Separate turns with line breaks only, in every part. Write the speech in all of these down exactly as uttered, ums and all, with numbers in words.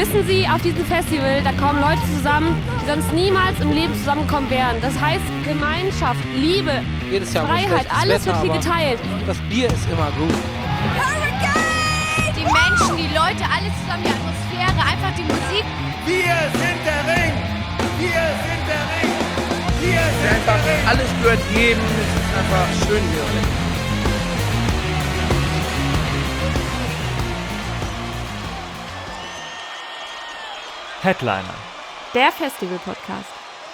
Wissen Sie, auf diesem Festival, da kommen Leute zusammen, die sonst niemals im Leben zusammenkommen wären. Das heißt Gemeinschaft, Liebe,
Jedes Jahr
Freiheit, alles
Wetter,
wird hier geteilt.
Das Bier ist immer gut.
Hurricane! Die Menschen, die Leute, alles zusammen, die Atmosphäre, einfach die Musik.
Wir sind der Ring! Wir sind der Ring! Wir sind
Einfach
der Ring!
alles gehört jedem. Es ist einfach schön hier.
Headliner.
Der Festival-Podcast.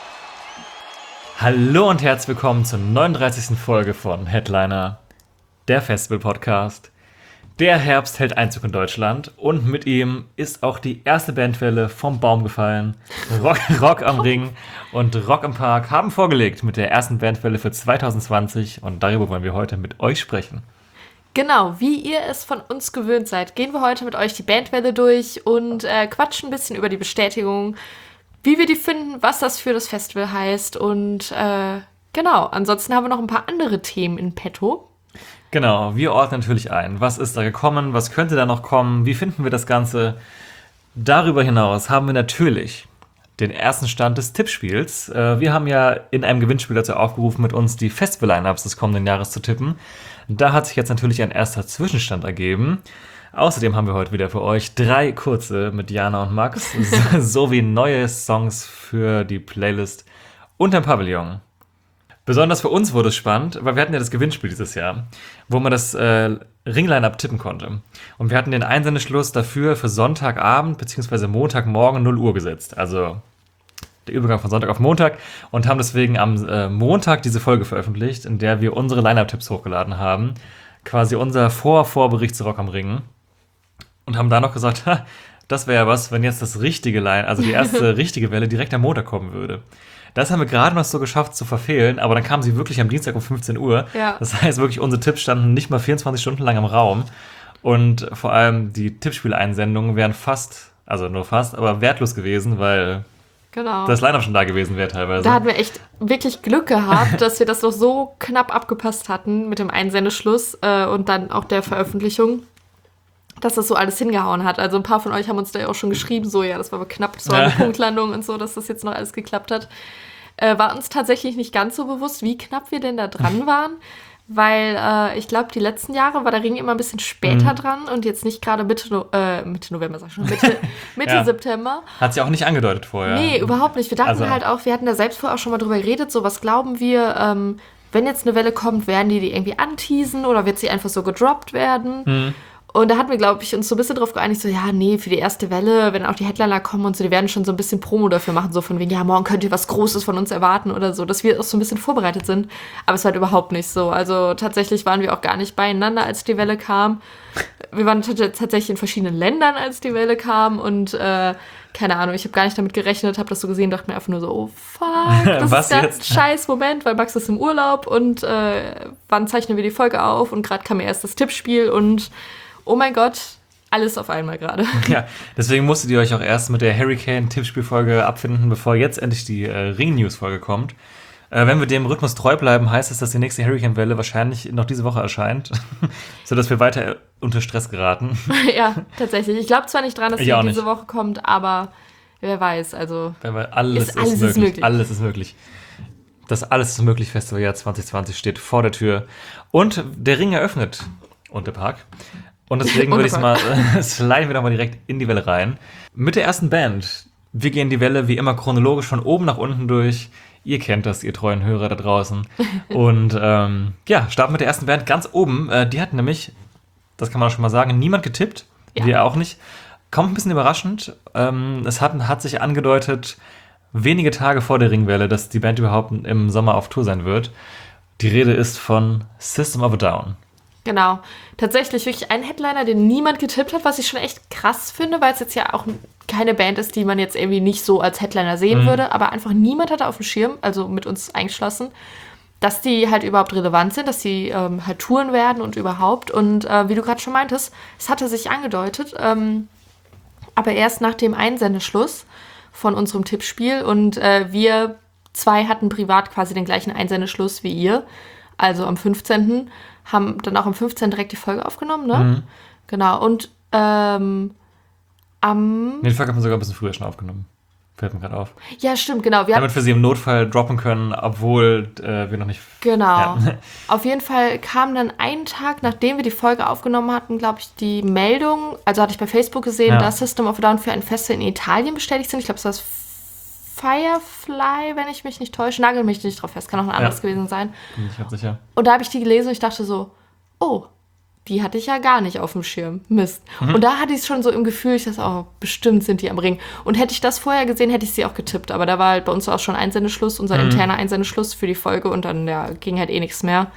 Hallo und herzlich willkommen zur neununddreißigsten Folge von Headliner, der Festival-Podcast. Der Herbst hält Einzug in Deutschland und mit ihm ist auch die erste Bandwelle vom Baum gefallen. Rock, Rock am Ring und Rock im Park haben vorgelegt mit der ersten Bandwelle für zwanzig zwanzig und darüber wollen wir heute mit euch sprechen.
Genau, wie ihr es von uns gewöhnt seid, gehen wir heute mit euch die Bandwelle durch und äh, quatschen ein bisschen über die Bestätigung, wie wir die finden, was das für das Festival heißt und äh, genau, ansonsten haben wir noch ein paar andere Themen in petto.
Genau, wir ordnen natürlich ein. Was ist da gekommen? Was könnte da noch kommen? Wie finden wir das Ganze? Darüber hinaus haben wir natürlich den ersten Stand des Tippspiels. Wir haben ja in einem Gewinnspiel dazu aufgerufen, mit uns die Festival-Lineups des kommenden Jahres zu tippen. Da hat sich jetzt natürlich ein erster Zwischenstand ergeben. Außerdem haben wir heute wieder für euch drei kurze mit Jana und Max, sowie neue Songs für die Playlist unterm Pavillon. Besonders für uns wurde es spannend, weil wir hatten ja das Gewinnspiel dieses Jahr, wo man das äh, Ring-Line-Up tippen konnte. Und wir hatten den Einsendeschluss dafür für Sonntagabend bzw. Montagmorgen null Uhr gesetzt. Also der Übergang von Sonntag auf Montag. Und haben deswegen am äh, Montag diese Folge veröffentlicht, in der wir unsere Line-Up-Tipps hochgeladen haben. Quasi unser Vor-Vorbericht zu Rock am Ring. Und haben da noch gesagt, ha, das wäre ja was, wenn jetzt das richtige Line, also die erste richtige Welle direkt am Montag kommen würde. Das haben wir gerade noch so geschafft zu verfehlen, aber dann kam sie wirklich am Dienstag um fünfzehn Uhr.
Ja.
Das heißt wirklich, unsere Tipps standen nicht mal vierundzwanzig Stunden lang im Raum. Und vor allem die Tippspieleinsendungen wären fast, also nur fast, aber wertlos gewesen, weil
Genau.
das Line-Up schon da gewesen wäre teilweise.
Da hatten wir echt wirklich Glück gehabt, dass wir das noch so knapp abgepasst hatten mit dem Einsendeschluss äh, und dann auch der Veröffentlichung, dass das so alles hingehauen hat. Also ein paar von euch haben uns da ja auch schon geschrieben, so ja, das war aber knapp, das war eine Punktlandung und so, dass das jetzt noch alles geklappt hat. Äh, war uns tatsächlich nicht ganz so bewusst, wie knapp wir denn da dran waren, weil äh, ich glaube, die letzten Jahre war der Ring immer ein bisschen später mhm. dran und jetzt nicht gerade Mitte, no- äh, Mitte November, sag ich schon, Mitte, Mitte
ja.
September.
Hat sie auch nicht angedeutet vorher.
Nee, überhaupt nicht. Wir dachten
Also.
halt auch, wir hatten da selbst vorher auch schon mal drüber geredet, so was glauben wir, ähm, wenn jetzt eine Welle kommt, werden die die irgendwie anteasen oder wird sie einfach so gedroppt werden?
Mhm.
Und da hatten wir, glaube ich, uns so ein bisschen drauf geeinigt, so, ja, nee, für die erste Welle, wenn auch die Headliner kommen und so, die werden schon so ein bisschen Promo dafür machen, so von wegen, ja, morgen könnt ihr was Großes von uns erwarten oder so, dass wir auch so ein bisschen vorbereitet sind. Aber es war halt überhaupt nicht so. Also tatsächlich waren wir auch gar nicht beieinander, als die Welle kam. Wir waren t- tatsächlich in verschiedenen Ländern, als die Welle kam und, äh, keine Ahnung, ich habe gar nicht damit gerechnet, habe das so gesehen, dachte mir einfach nur so, oh fuck, das
Was
ist ein
jetzt?
scheiß Moment, weil Max ist im Urlaub und äh, wann zeichnen wir die Folge auf und gerade kam mir erst das Tippspiel und oh mein Gott, alles auf einmal gerade.
Ja, deswegen musstet ihr euch auch erst mit der Hurricane-Tippspielfolge abfinden, bevor jetzt endlich die äh, Ring-News-Folge kommt. Äh, wenn wir dem Rhythmus treu bleiben, heißt es, dass die nächste Hurricane-Welle wahrscheinlich noch diese Woche erscheint, sodass wir weiter unter Stress geraten.
Ja, tatsächlich. Ich glaube zwar nicht dran, dass
Ich
sie
auch
diese
nicht.
Woche kommt, aber wer weiß, also
Weil alles,
Ist- alles
ist,
ist
möglich.
möglich.
Alles ist möglich. Das Alles ist möglich Festivaljahr zwanzig zwanzig steht vor der Tür. Und der Ring eröffnet Unterpark. Und deswegen würde ich es mal, äh, sliden wir doch mal direkt in die Welle rein. Mit der ersten Band. Wir gehen die Welle wie immer chronologisch von oben nach unten durch. Ihr kennt das, ihr treuen Hörer da draußen. Und ähm, ja, starten mit der ersten Band ganz oben. Äh, die hat nämlich, das kann man auch schon mal sagen, niemand getippt.
Ja.
Wir auch nicht. Kommt ein bisschen überraschend. Ähm, es hat, hat sich angedeutet, wenige Tage vor der Ringwelle, dass die Band überhaupt im Sommer auf Tour sein wird. Die Rede ist von System of a Down.
genau. Tatsächlich wirklich ein Headliner, den niemand getippt hat, was ich schon echt krass finde, weil es jetzt ja auch keine Band ist, die man jetzt irgendwie nicht so als Headliner sehen
Mhm.
würde, aber einfach niemand hatte auf dem Schirm, also mit uns eingeschlossen, dass die halt überhaupt relevant sind, dass die ähm, halt touren werden und überhaupt. Und äh, wie du gerade schon meintest, es hatte sich angedeutet, ähm, aber erst nach dem Einsendeschluss von unserem Tippspiel und äh, wir zwei hatten privat quasi den gleichen Einsendeschluss wie ihr, also am fünfzehnten haben dann auch am fünfzehnten direkt die Folge aufgenommen, ne?
Mhm.
Genau, und ähm, Am...
Den Folge haben wir sogar ein bisschen früher schon aufgenommen. Fällt mir gerade auf.
Ja, stimmt, genau. Wir
Damit wir sie im Notfall droppen können, obwohl äh, wir noch nicht...
Genau.
Ja.
Auf jeden Fall kam dann einen Tag, nachdem wir die Folge aufgenommen hatten, glaube ich, die Meldung, also hatte ich bei Facebook gesehen,
Ja.
dass System of a Down für ein Festival in Italien bestätigt sind. Ich glaube, es war das Firefly, wenn ich mich nicht täusche. Nagel mich nicht drauf fest, kann auch ein anderes
Ja.
gewesen sein.
Bin ich ganz sicher.
Und da habe ich die gelesen und ich dachte so, oh, die hatte ich ja gar nicht auf dem Schirm. Mist.
Mhm.
Und da hatte ich es schon so im Gefühl, ich dachte, oh, bestimmt sind die am Ring. Und hätte ich das vorher gesehen, hätte ich sie auch getippt. Aber da war halt bei uns auch schon Einsendeschluss, unser
Mhm.
interner Einsendeschluss für die Folge und dann ja, ging halt eh nichts mehr.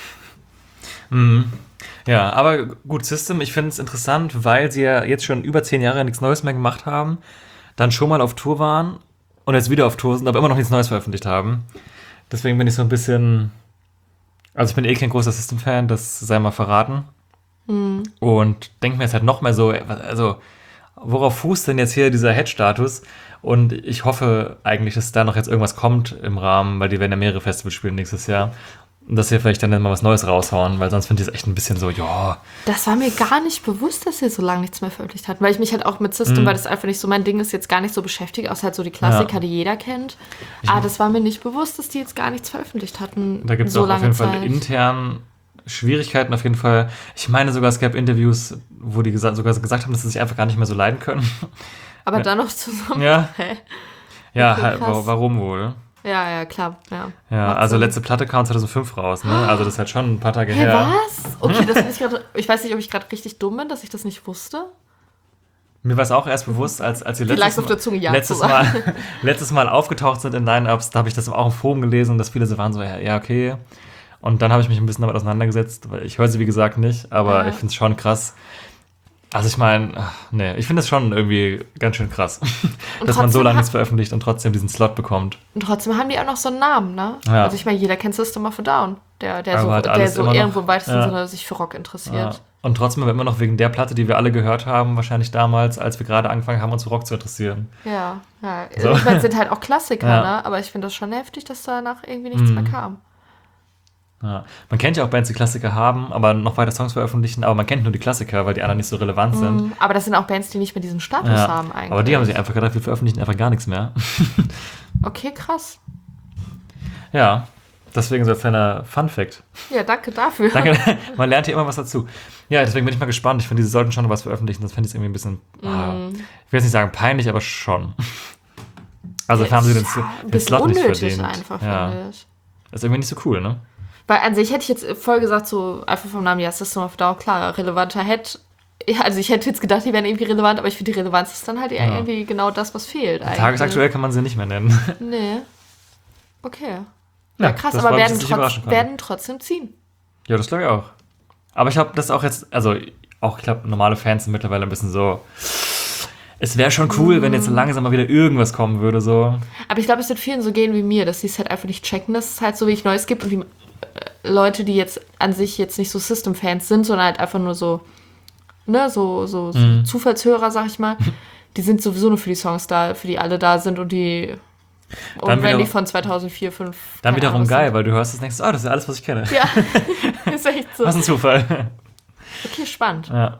Mhm. Ja, aber gut, System, ich finde es interessant, weil sie ja jetzt schon über zehn Jahre nichts Neues mehr gemacht haben, dann schon mal auf Tour waren und jetzt wieder auf Tour sind, aber immer noch nichts Neues veröffentlicht haben. Deswegen bin ich so ein bisschen... Also ich bin eh kein großer System-Fan, das sei mal verraten.
Mhm.
Und denke mir jetzt halt noch mal so, also worauf fußt denn jetzt hier dieser Head-Status? Und ich hoffe eigentlich, dass da noch jetzt irgendwas kommt im Rahmen, weil die werden ja mehrere Festivals spielen nächstes Jahr. Und dass sie vielleicht dann mal was Neues raushauen, weil sonst finde ich es echt ein bisschen so, ja.
Das war mir gar nicht bewusst, dass sie so lange nichts mehr veröffentlicht hatten, weil ich mich halt auch mit System,
Mhm.
weil das einfach nicht so mein Ding ist, jetzt gar nicht so beschäftigt, außer halt so die Klassiker,
Ja.
die jeder kennt. Aber das war mir nicht bewusst, dass die jetzt gar nichts veröffentlicht hatten.
Da gibt es
so
auch auf
lange
jeden Fall
Zeit.
intern Schwierigkeiten auf jeden Fall. Ich meine sogar, es gab Interviews, wo die gesa- sogar gesagt haben, dass sie sich einfach gar nicht mehr so leiden können.
Aber
Ja.
dann noch zusammen.
Ja.
Hä?
Ja,
Okay,
halt,
krass.
wa- warum wohl?
Ja, ja, klar. Ja,
Ja,
Macht
also
Sinn.
letzte Platte kam zweitausendfünf raus, ne? Also das ist halt schon ein paar Tage
Hä,
her.
was? Okay, das bin ich gerade. Ich weiß nicht, ob ich gerade richtig dumm bin, dass ich das nicht wusste.
Mir war es auch erst bewusst, als, als sie
Dir
letztes,
lag's auf der Zunge, ja,
letztes,
zu sagen.
Mal, letztes Mal aufgetaucht sind in Line-Ups, da habe ich das auch im Forum gelesen, dass viele so waren so, ja, ja, okay. Und dann habe ich mich ein bisschen damit auseinandergesetzt, weil ich höre sie wie gesagt nicht, aber
Ja.
ich finde es schon krass. Also ich meine, nee, ich finde es schon irgendwie ganz schön krass, dass man so
trotzdem
lange
hat-
nichts veröffentlicht und trotzdem diesen Slot bekommt.
Und trotzdem haben die auch noch so einen Namen, ne?
Ja.
Also ich meine, jeder kennt System of a Down, der, der
Aber
so,
halt
der
alles
so
immer noch-
irgendwo im weitesten
ja.
Sinne sich für Rock interessiert.
Ja. Und trotzdem aber immer noch wegen der Platte, die wir alle gehört haben, wahrscheinlich damals, als wir gerade angefangen haben, uns für Rock zu interessieren.
Ja, ja.
So.
Ich meine, es sind halt auch Klassiker,
Ja.
ne? Aber ich finde das schon heftig, dass danach irgendwie nichts
Mhm.
mehr kam.
Ja. Man kennt ja auch Bands, die Klassiker haben, aber noch weiter Songs veröffentlichen, aber man kennt nur die Klassiker, weil die anderen nicht so relevant sind.
Mhm. Aber das sind auch Bands, die nicht mehr diesen Status
Ja.
haben eigentlich.
Aber die haben sich einfach gedacht, wir veröffentlichen einfach gar nichts mehr.
Okay, krass.
Ja, deswegen so ein kleiner Fun-Fact.
Ja, danke dafür.
Danke, man lernt hier immer was dazu. Ja, deswegen bin ich mal gespannt. Ich finde, sie sollten schon noch was veröffentlichen, das fände ich irgendwie ein bisschen, ah, ich will jetzt nicht sagen peinlich, aber schon. Also
Ja,
haben sie den,
ja, ein
den
bisschen
Slot nicht
unnötig
verdient.
einfach,
ja.
finde ich.
Ist irgendwie nicht so cool, ne?
Weil an sich hätte ich jetzt voll gesagt, so einfach vom Namen, ja, System of a Down, klar, relevanter Head. Ja, also ich hätte jetzt gedacht, die wären irgendwie relevant, aber ich finde, die Relevanz ist dann halt eher
Ja.
irgendwie genau das, was fehlt eigentlich.
Tagesaktuell kann man sie nicht mehr nennen.
Nee. Okay.
Ja,
Ja, krass,
das
aber
war,
werden,
dass ich überraschen
trotz,
konnte.
werden trotzdem ziehen.
Ja, das glaube ich auch. Aber ich habe das auch jetzt, also auch, ich glaube, normale Fans sind mittlerweile ein bisschen so, es wäre schon cool, wenn jetzt langsam mal wieder irgendwas kommen würde, so.
Aber ich glaube, es wird vielen so gehen wie mir, dass sie es halt einfach nicht checken, dass es halt so wenig Neues gibt und die äh, Leute, die jetzt an sich jetzt nicht so System-Fans sind, sondern halt einfach nur so, ne, so, so, so
Mhm.
Zufallshörer, sag ich mal, die sind sowieso nur für die Songs da, für die alle da sind und die und
Dann
wenn
wieder-
die von zweitausendvier, fünf
Dann
keine
wiederum
Ahnung, was
geil,
sind.
weil du hörst es und denkst, oh, das ist ja alles, was ich kenne.
Ja, ist echt so.
Was ein Zufall.
Okay, spannend.
Ja.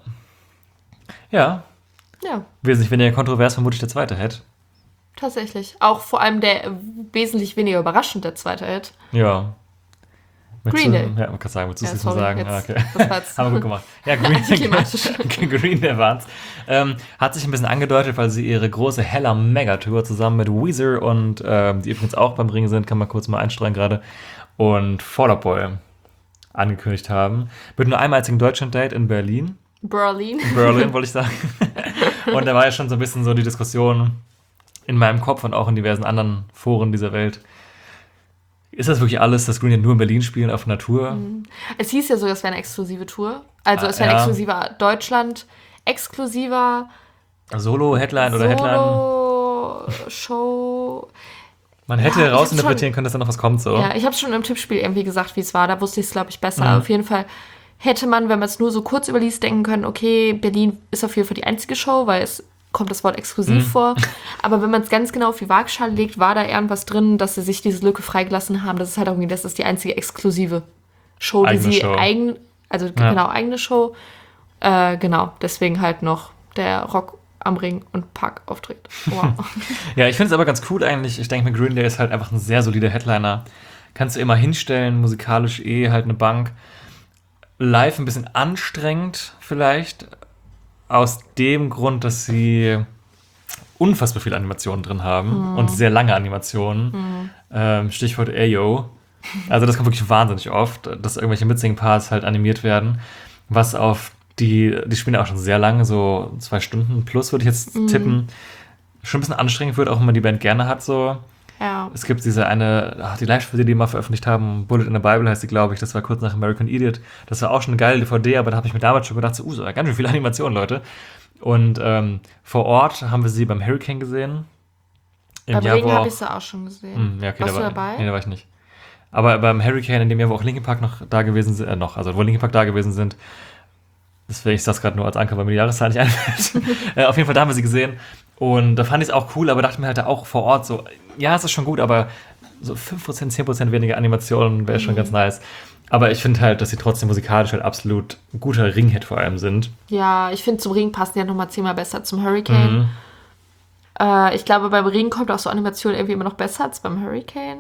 Ja,
Ja,
wesentlich weniger kontrovers vermutlich der zweite Hit.
tatsächlich. Auch vor allem der äh, wesentlich weniger überraschend, der zweite Hit.
Ja. Mit
Green
so,
Day.
Ja, man kann sagen, willst du es
Ja,
nicht mal
sorry,
sagen?
jetzt-
Ah, okay.
das war jetzt-
Haben wir gut gemacht. Ja, Green,
Klimatisch.
Green Day waren's. Ähm, hat sich ein bisschen angedeutet, weil sie ihre große Hella Mega-Tour zusammen mit Weezer und ähm, die übrigens auch beim Ring sind, kann man kurz mal einstreuen gerade, und Fall Out Boy angekündigt haben. Mit nur einem einzigen Deutschland-Date in Berlin.
Berlin.
Berlin, wollte ich sagen. Und da war ja schon so ein bisschen so die Diskussion in meinem Kopf und auch in diversen anderen Foren dieser Welt. Ist das wirklich alles, dass Green Day nur in Berlin spielen auf Natur?
Es hieß ja so, es wäre eine exklusive Tour. Also
Ah,
es wäre ein
ja.
exklusiver Deutschland, exklusiver
Solo, Headline oder Headline?
Solo-Show.
Man hätte
Ja, ich
rausinterpretieren
hab
können, dass da noch was kommt. So.
Ja, ich habe schon im Tippspiel irgendwie gesagt, wie es war. Da wusste ich es, glaube ich, besser.
Mhm.
Auf jeden Fall hätte man, wenn man es nur so kurz überliest, denken können, okay, Berlin ist auf jeden Fall die einzige Show, weil es kommt das Wort exklusiv
Mhm.
vor. Aber wenn man es ganz genau auf die Waagschale legt, war da irgendwas drin, dass sie sich diese Lücke freigelassen haben. Das ist halt irgendwie, das ist die einzige exklusive Show, die
Eigene
sie
Show.
eigen, also
Ja.
genau, eigene Show. Äh, genau, deswegen halt noch der Rock am Ring und Park auftritt. Wow.
Ja, ich finde es aber ganz cool eigentlich. Ich denke mir, Green Day ist halt einfach ein sehr solider Headliner. Kannst du immer hinstellen, musikalisch eh halt eine Bank. Live ein bisschen anstrengend vielleicht. Aus dem Grund, dass sie unfassbar viele Animationen drin haben. Mhm. Und sehr lange Animationen. Mhm. Ähm, Stichwort Ayo. Also das kommt wirklich wahnsinnig oft, dass irgendwelche Mitsing-Parts halt animiert werden. Was auf die, die spielen auch schon sehr lange, so zwei Stunden plus würde ich jetzt mhm. tippen. Schon ein bisschen anstrengend wird, auch wenn man die Band gerne hat, so.
Ja.
Es gibt diese eine, ach, die Live-Spiele, die die mal veröffentlicht haben, Bullet in the Bible heißt die, glaube ich, das war kurz nach American Idiot. Das war auch schon eine geile D V D, aber da habe ich mir damals schon gedacht, so, uh, so ganz schön viele Animationen, Leute. Und ähm, vor Ort haben wir sie beim Hurricane gesehen.
Im beim Jahr, Regen habe ich sie auch schon gesehen.
Mh, ja, okay,
Warst
da war,
du dabei?
Nee, da war ich nicht. Aber beim Hurricane, in dem Jahr, wo auch Linkin Park noch da gewesen sind, äh, noch, also wo Linkin Park da gewesen sind, deswegen ist das gerade nur als Anker, weil mir die Jahreszahl nicht einfällt. äh, auf jeden Fall, da haben wir sie gesehen. Und da fand ich es auch cool, aber dachte mir halt auch vor Ort so, ja, es ist schon gut, aber so fünf Prozent, zehn Prozent weniger Animationen wäre schon mhm. ganz nice. Aber ich finde halt, dass sie trotzdem musikalisch halt absolut guter Ringhead vor allem sind.
Ja, ich finde, zum Ring passen die ja nochmal zehnmal besser zum Hurricane. Mhm. Äh, ich glaube, beim Ring kommt auch so Animation irgendwie immer noch besser als beim Hurricane.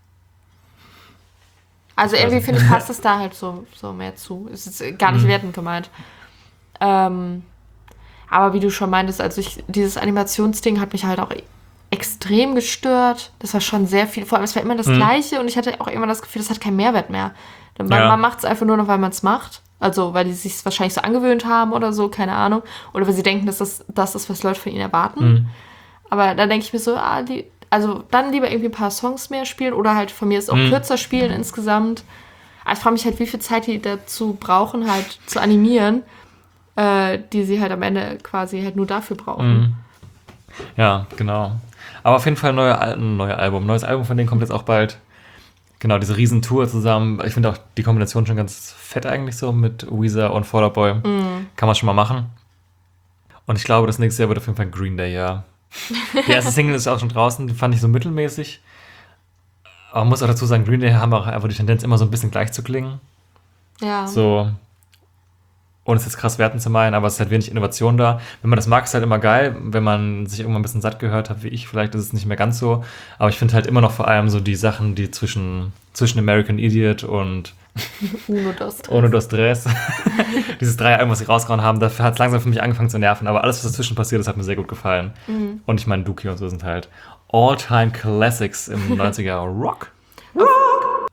Also irgendwie finde ich, passt das da halt so, so mehr zu. Es ist gar nicht mhm. wertend gemeint. Ähm, aber wie du schon meintest, also ich, dieses Animationsding hat mich halt auch extrem gestört. Das war schon sehr viel. Vor allem, es war immer das mhm. Gleiche und ich hatte auch immer das Gefühl, das hat keinen Mehrwert mehr. Man, ja. man macht es einfach nur noch, weil man es macht. Also, weil die sich wahrscheinlich so angewöhnt haben oder so, keine Ahnung. Oder weil sie denken, dass das das ist, was Leute von ihnen erwarten. Mhm. Aber da denke ich mir so, ah, die, also dann lieber irgendwie ein paar Songs mehr spielen oder halt von mir ist auch mhm. kürzer spielen insgesamt. Aber ich frage mich halt, wie viel Zeit die dazu brauchen, halt zu animieren, äh, die sie halt am Ende quasi halt nur dafür brauchen.
Mhm. Ja, genau. Aber auf jeden Fall ein neuer, ein neuer Album. Ein neues Album von denen kommt jetzt auch bald. Genau, diese Riesentour zusammen. Ich finde auch die Kombination schon ganz fett eigentlich so mit Weezer und Fall Out Boy. Mhm. Kann man schon mal machen. Und ich glaube, das nächste Jahr wird auf jeden Fall Green Day, ja. Die erste Single ist auch schon draußen, die fand ich so mittelmäßig. Aber man muss auch dazu sagen, Green Day haben auch einfach die Tendenz, immer so ein bisschen gleich zu klingen.
Ja.
So, ohne es jetzt krass werten zu meinen, aber es ist halt wenig Innovation da. Wenn man das mag, ist halt immer geil. Wenn man sich irgendwann ein bisschen satt gehört hat, wie ich, vielleicht ist es nicht mehr ganz so. Aber ich finde halt immer noch vor allem so die Sachen, die zwischen, zwischen American Idiot und
Uno dos Tres.
Uno dos Tres. Dieses drei Alben, was sie rausgehauen haben, dafür hat es langsam für mich angefangen zu nerven. Aber alles, was dazwischen passiert ist, hat mir sehr gut gefallen. Mhm. Und ich meine, Dookie und so sind halt All-Time Classics im neunziger Rock.
Rock!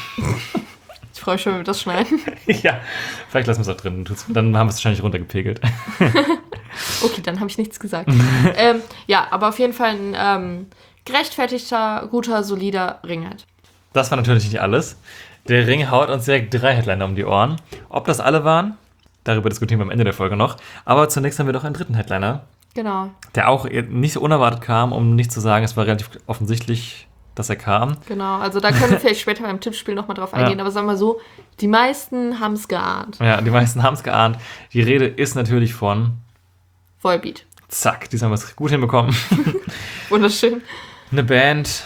Ich freue mich schon, wenn wir das schneiden.
Ja, vielleicht lassen wir es auch drin. Dann haben wir es wahrscheinlich runtergepegelt.
Okay, dann habe ich nichts gesagt. ähm, ja, aber auf jeden Fall ein ähm, gerechtfertigter, guter, solider Ringhead.
Das war natürlich nicht alles. Der Ring haut uns direkt drei Headliner um die Ohren. Ob das alle waren, darüber diskutieren wir am Ende der Folge noch. Aber zunächst haben wir doch einen dritten Headliner.
Genau.
Der auch nicht so unerwartet kam, um nicht zu sagen, es war relativ offensichtlich, dass er kam.
Genau, also da können wir vielleicht später beim Tippspiel nochmal drauf eingehen. Ja. Aber sagen wir so, die meisten haben es geahnt.
Ja, die meisten haben es geahnt. Die Rede ist natürlich von
Volbeat.
Zack, diesmal haben wir es gut hinbekommen.
Wunderschön.
Eine Band,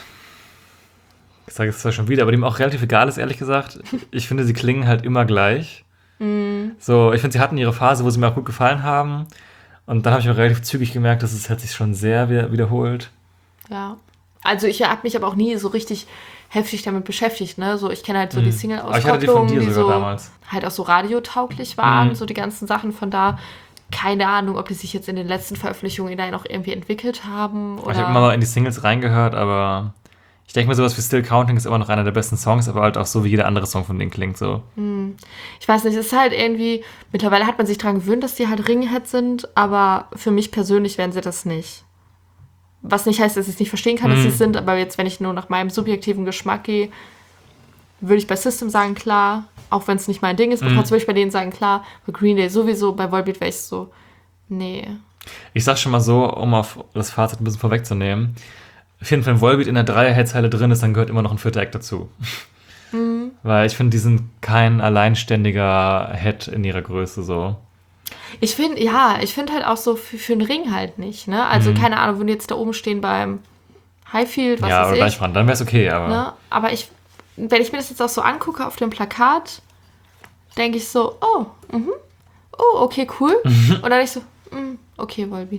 ich sage es zwar schon wieder, aber dem auch relativ egal ist, ehrlich gesagt. Ich finde, sie klingen halt immer gleich. Mm. So, ich finde, sie hatten ihre Phase, wo sie mir auch gut gefallen haben. Und dann habe ich auch relativ zügig gemerkt, dass es hat sich schon sehr wieder wiederholt.
Ja. Also ich habe mich aber auch nie so richtig heftig damit beschäftigt, ne? So, ich kenne halt so mm. die Single-Auskopplungen, die, die so damals. Halt auch so radiotauglich waren, mm. so die ganzen Sachen von da. Keine Ahnung, ob die sich jetzt in den letzten Veröffentlichungen da noch irgendwie entwickelt haben. Oder?
Ich habe immer mal in die Singles reingehört, aber ich denke mir, sowas wie Still Counting ist immer noch einer der besten Songs, aber halt auch so, wie jeder andere Song von denen klingt. So.
Hm. Ich weiß nicht, es ist halt irgendwie, mittlerweile hat man sich daran gewöhnt, dass die halt Ringhead sind, aber für mich persönlich wären sie das nicht. Was nicht heißt, dass ich es nicht verstehen kann, hm. dass sie es sind, aber jetzt, wenn ich nur nach meinem subjektiven Geschmack gehe, würde ich bei System sagen, klar, auch wenn es nicht mein Ding ist, aber trotzdem würde ich bei denen sagen, klar, bei Green Day sowieso, bei Volbeat wäre ich so, nee.
Ich sag schon mal so, um auf das Fazit ein bisschen vorwegzunehmen, auf jeden Fall, wenn Volbeat in der Dreier-Headzeile drin ist, dann gehört immer noch ein vierter Act dazu. Mhm. Weil ich finde, die sind kein alleinständiger Head in ihrer Größe so.
Ich finde, ja, ich finde halt auch so für, für einen Ring halt nicht, ne? Also mhm. keine Ahnung, wenn die jetzt da oben stehen beim Highfield, was
ja,
weiß
oder
ich.
gleich dran, dann wäre es okay, aber.
Ne? Aber ich, wenn ich mir das jetzt auch so angucke auf dem Plakat, denke ich so, oh, mhm, oh, okay, cool. Mhm. Und dann ich so, mm, okay, Volbeat.